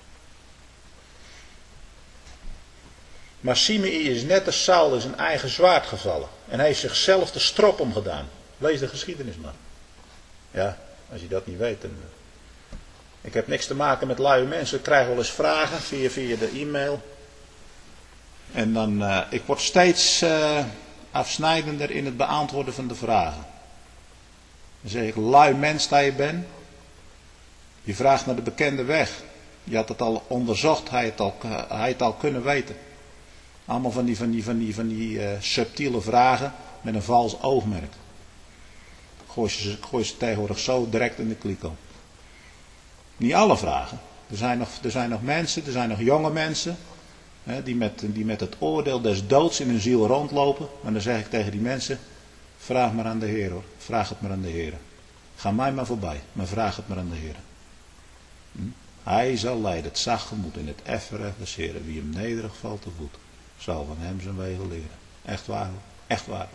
Maar Simeï is net als Saul in zijn eigen zwaard gevallen. En hij heeft zichzelf de strop omgedaan. Lees de geschiedenis maar. Ja, als je dat niet weet. Dan... Ik heb niks te maken met luie mensen. Ik krijg wel eens vragen via de e-mail. En dan, ik word steeds afsnijdender in het beantwoorden van de vragen. Dan zeg ik, lui mens dat je bent. Je vraagt naar de bekende weg. Je had het al onderzocht, hij het al kunnen weten. Allemaal van die subtiele vragen met een vals oogmerk. Gooi ze tegenwoordig zo direct in de kliko. Niet alle vragen. Er zijn nog mensen, er zijn nog jonge mensen. Die met het oordeel des doods in hun ziel rondlopen. Maar dan zeg ik tegen die mensen, vraag maar aan de Heer hoor. Vraag het maar aan de Heer. Ga mij maar voorbij, maar vraag het maar aan de Heer. Hij zal leiden het zacht gemoed in het effen recht des Heeren. Wie hem nederig valt te voet, zal van hem zijn wegen leren. Echt waar, echt waar.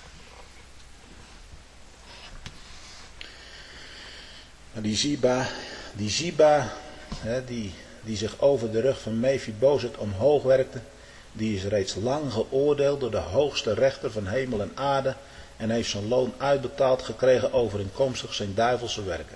Maar die Ziba, die zich over de rug van Mephibozet omhoog werkte, die is reeds lang geoordeeld door de hoogste rechter van hemel en aarde en heeft zijn loon uitbetaald gekregen overeenkomstig zijn duivelse werken.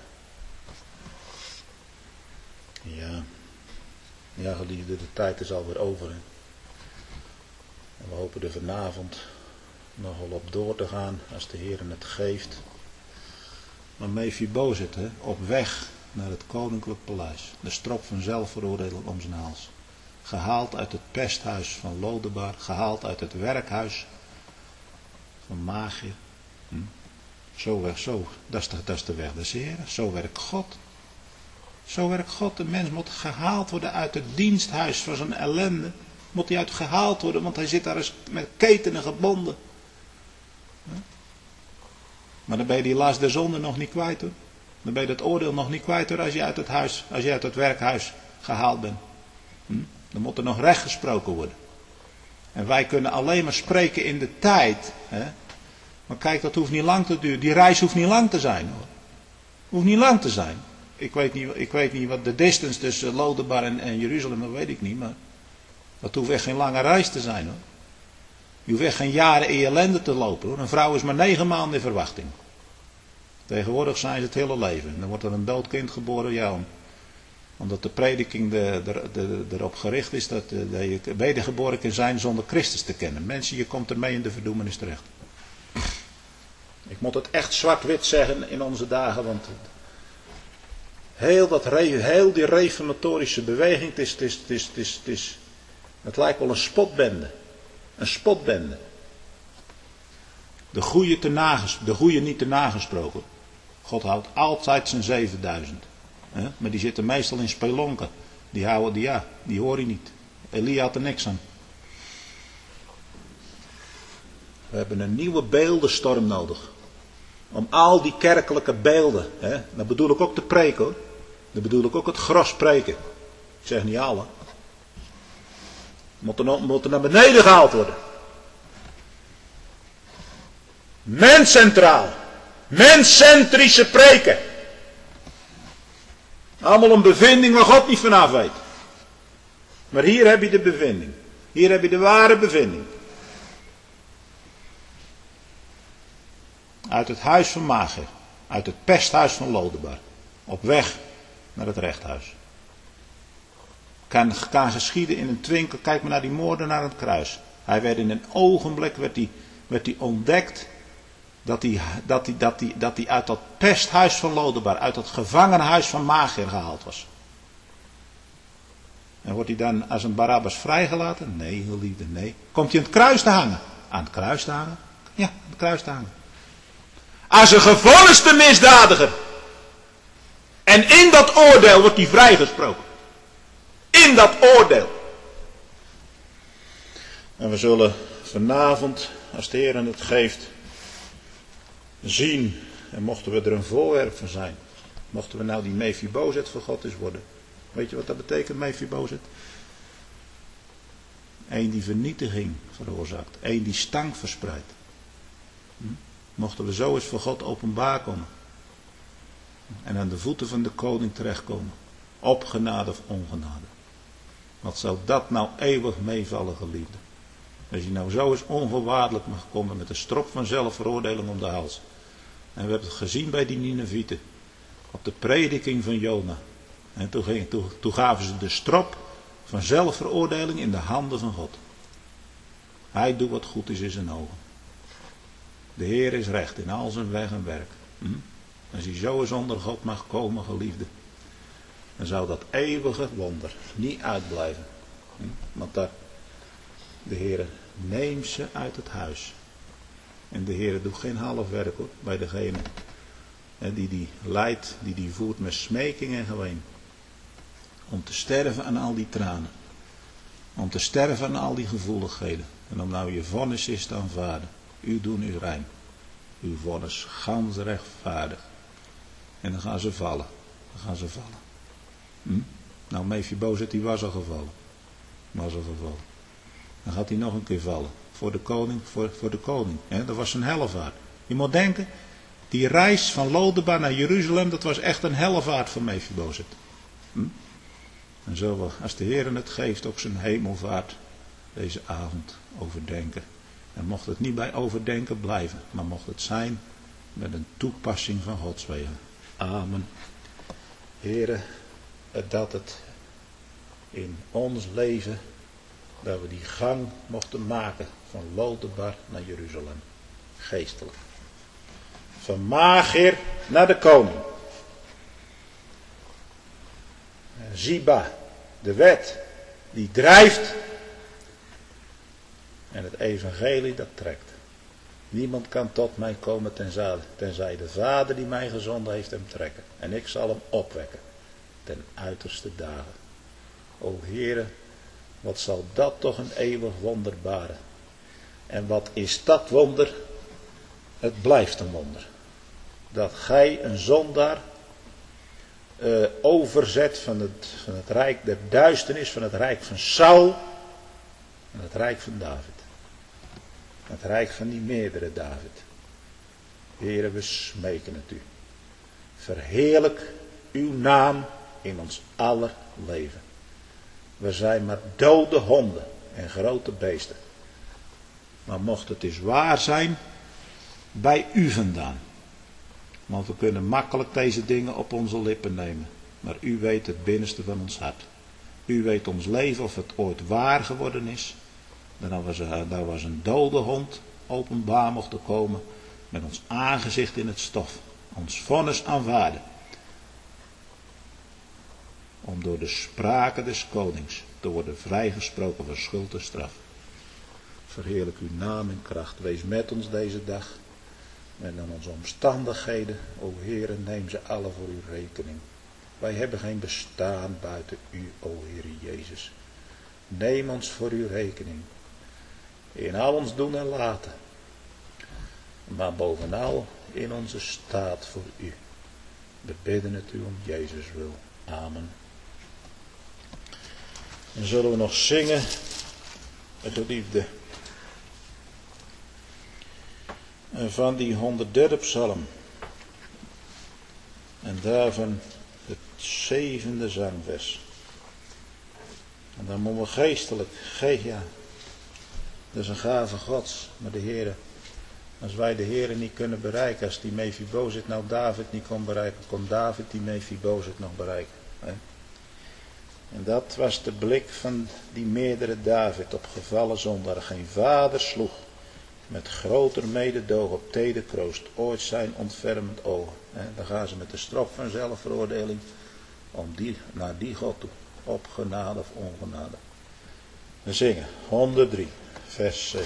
Ja, geliefde, de tijd is alweer over. Hè? En we hopen er vanavond nogal op door te gaan als de Heer het geeft. Maar Mephibozet, op weg naar het koninklijk paleis. De strop van zelfveroordeling om zijn hals. Gehaald uit het pesthuis van Lodebar. Gehaald uit het werkhuis van Magië. Zo, dat is de weg des Heren. Zo werkt God. Zo werkt God. De mens moet gehaald worden uit het diensthuis van zijn ellende. Moet hij uit gehaald worden, want hij zit daar eens met ketenen gebonden. Maar dan ben je die last der zonde nog niet kwijt hoor. Dan ben je het oordeel nog niet kwijt hoor als je uit het werkhuis gehaald bent. Dan moet er nog recht gesproken worden. En wij kunnen alleen maar spreken in de tijd. Maar kijk, dat hoeft niet lang te duren. Die reis hoeft niet lang te zijn hoor. Hoeft niet lang te zijn. Ik weet niet wat de distance tussen Lodebar en Jeruzalem, dat weet ik niet. Maar dat hoeft echt geen lange reis te zijn hoor. Je hoeft echt geen jaren in je ellende te lopen hoor. Een vrouw is maar 9 maanden in verwachting. Tegenwoordig zijn ze het hele leven. En dan wordt er een dood kind geboren. Ja, omdat de prediking erop gericht is dat je wedergeboren kan zijn zonder Christus te kennen. Mensen, je komt ermee in de verdoemenis terecht. Ik moet het echt zwart-wit zeggen in onze dagen. Want heel die reformatorische beweging, het lijkt wel een spotbende. Een spotbende. De goeie niet te nagesproken. God houdt altijd zijn 7000. Maar die zitten meestal in spelonken. Die hoor je niet. Elia had er niks aan. We hebben een nieuwe beeldenstorm nodig. Om al die kerkelijke beelden. Dan bedoel ik ook de preek hoor. Dan bedoel ik ook het gros preken. Ik zeg niet alle. Moeten naar beneden gehaald worden. Menscentraal. Menscentrische preken. Allemaal een bevinding waar God niet vanaf weet. Maar hier heb je de bevinding. Hier heb je de ware bevinding. Uit het huis van Magië. Uit het pesthuis van Lodebar. Op weg naar het rechthuis. Kan geschieden in een twinkel. Kijk maar naar die moordenaar aan het kruis. Hij werd in een ogenblik werd hij ontdekt dat hij uit dat pesthuis van Lodebar, uit dat gevangenhuis van Mager gehaald was. En wordt hij dan als een Barabbas vrijgelaten? Nee, geliefde, nee. Komt hij aan het kruis te hangen? Aan het kruis te hangen? Ja, aan het kruis te hangen. Als een gevonniste misdadiger. En in dat oordeel wordt hij vrijgesproken. In dat oordeel. En we zullen vanavond, als de Heer het geeft, zien. En mochten we er een voorwerp van zijn. Mochten we nou die Mephibozet voor God eens worden. Weet je wat dat betekent, Mephibozet? Eén die vernietiging veroorzaakt. Eén die stank verspreidt. Mochten we zo eens voor God openbaar komen. En aan de voeten van de koning terechtkomen. Op genade of ongenade. Wat zou dat nou eeuwig meevallen, geliefde? Als je nou zo eens onvoorwaardelijk mag komen met een strop van zelfveroordeling om de hals. En we hebben het gezien bij die Ninevieten. Op de prediking van Jona. En toen gaven ze de strop van zelfveroordeling in de handen van God. Hij doet wat goed is in zijn ogen. De Heer is recht in al zijn weg en werk. Als hij zo eens onder God mag komen, geliefde, dan zou dat eeuwige wonder niet uitblijven. Want de Heer neemt ze uit het huis. En de Heer doet geen half werk hoor, bij degene die leidt, die voert met smeking en geween. Om te sterven aan al die tranen. Om te sterven aan al die gevoeligheden. En om nou je vonnis is te aanvaarden. U doen u rein. Uw vonnis gans rechtvaardig. En dan gaan ze vallen. Dan gaan ze vallen. Nou, Mephibozet die was al gevallen. Dan gaat hij nog een keer vallen. Voor de koning. Voor de koning. Dat was een hellevaart. Je moet denken. Die reis van Lodebar naar Jeruzalem. Dat was echt een hellevaart voor Mephibozet. En zullen we, als de Heer het geeft, ook zijn hemelvaart deze avond overdenken. En mocht het niet bij overdenken blijven, maar mocht het zijn met een toepassing van Gods wegen. Amen. Heere, dat het in ons leven, dat we die gang mochten maken van Lodebar naar Jeruzalem. Geestelijk. Van Mager naar de koning. Ziba, de wet, die drijft. En het evangelie dat trekt. Niemand kan tot mij komen tenzij de Vader die mij gezonden heeft hem trekken. En ik zal hem opwekken ten uiterste dagen. O Heere, wat zal dat toch een eeuwig wonder baren. En wat is dat wonder? Het blijft een wonder. Dat gij een zondaar overzet van het rijk der duisternis, van het rijk van Saul, en het rijk van David. Het rijk van die meerdere David. Heere, we smeken het u. Verheerlijk uw naam in ons aller leven. We zijn maar dode honden en grote beesten. Maar mocht het eens waar zijn, bij u vandaan. Want we kunnen makkelijk deze dingen op onze lippen nemen. Maar u weet het binnenste van ons hart. U weet ons leven of het ooit waar geworden is. Dan was een dode hond openbaar mocht komen. Met ons aangezicht in het stof. Ons vonnis aanvaarden. Om door de sprake des konings te worden vrijgesproken van schuld en straf. Verheerlijk uw naam en kracht. Wees met ons deze dag. En aan onze omstandigheden, o Heere, neem ze alle voor uw rekening. Wij hebben geen bestaan buiten u, o Heere Jezus. Neem ons voor uw rekening. In al ons doen en laten. Maar bovenal in onze staat voor u. We bidden het u om Jezus wil. Amen. Dan zullen we nog zingen, geliefde. Van die 103e psalm. En daarvan het 7e zangvers. En dan moeten we geestelijk, dat is een gave Gods. Maar de Heere, als wij de Heere niet kunnen bereiken, als die Mephibozet nou David niet kon bereiken, kon David die Mephibozet nog bereiken. Hè? En dat was de blik van die meerdere David op gevallen zondaar. Geen vader sloeg, met groter mededoog op teder kroost ooit zijn ontfermend ogen. Dan gaan ze met de strop van zelfveroordeling naar die God toe, op genade of ongenade. We zingen 103, vers 7.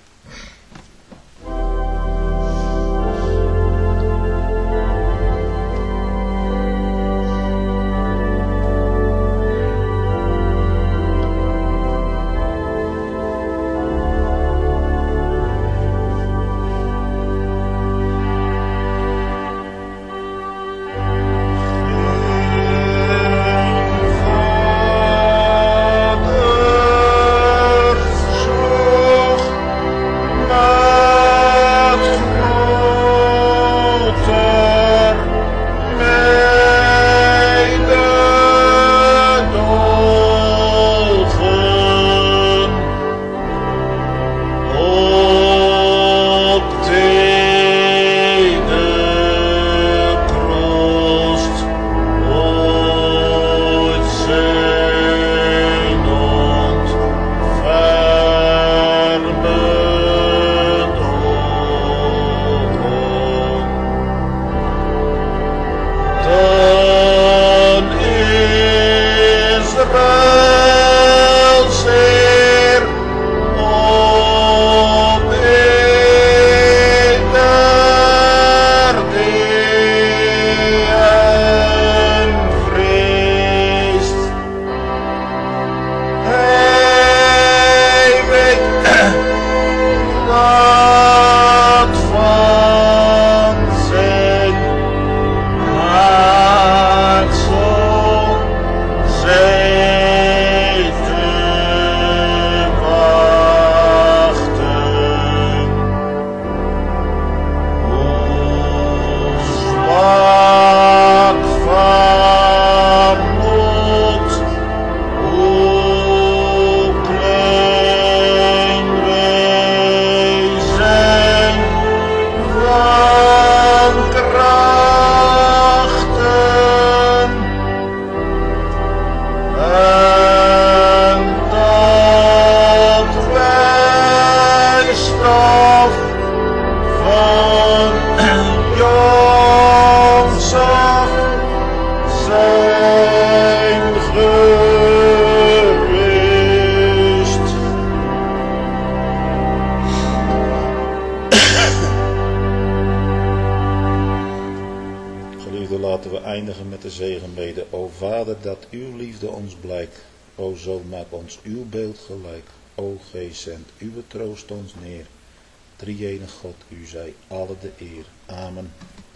Laten we eindigen met de zegenbede. O Vader, dat uw liefde ons blijkt. O Zoon, maak ons uw beeld gelijk. O Geest, zend uw troost ons neer. Drie-enig God, u zij alle de eer. Amen.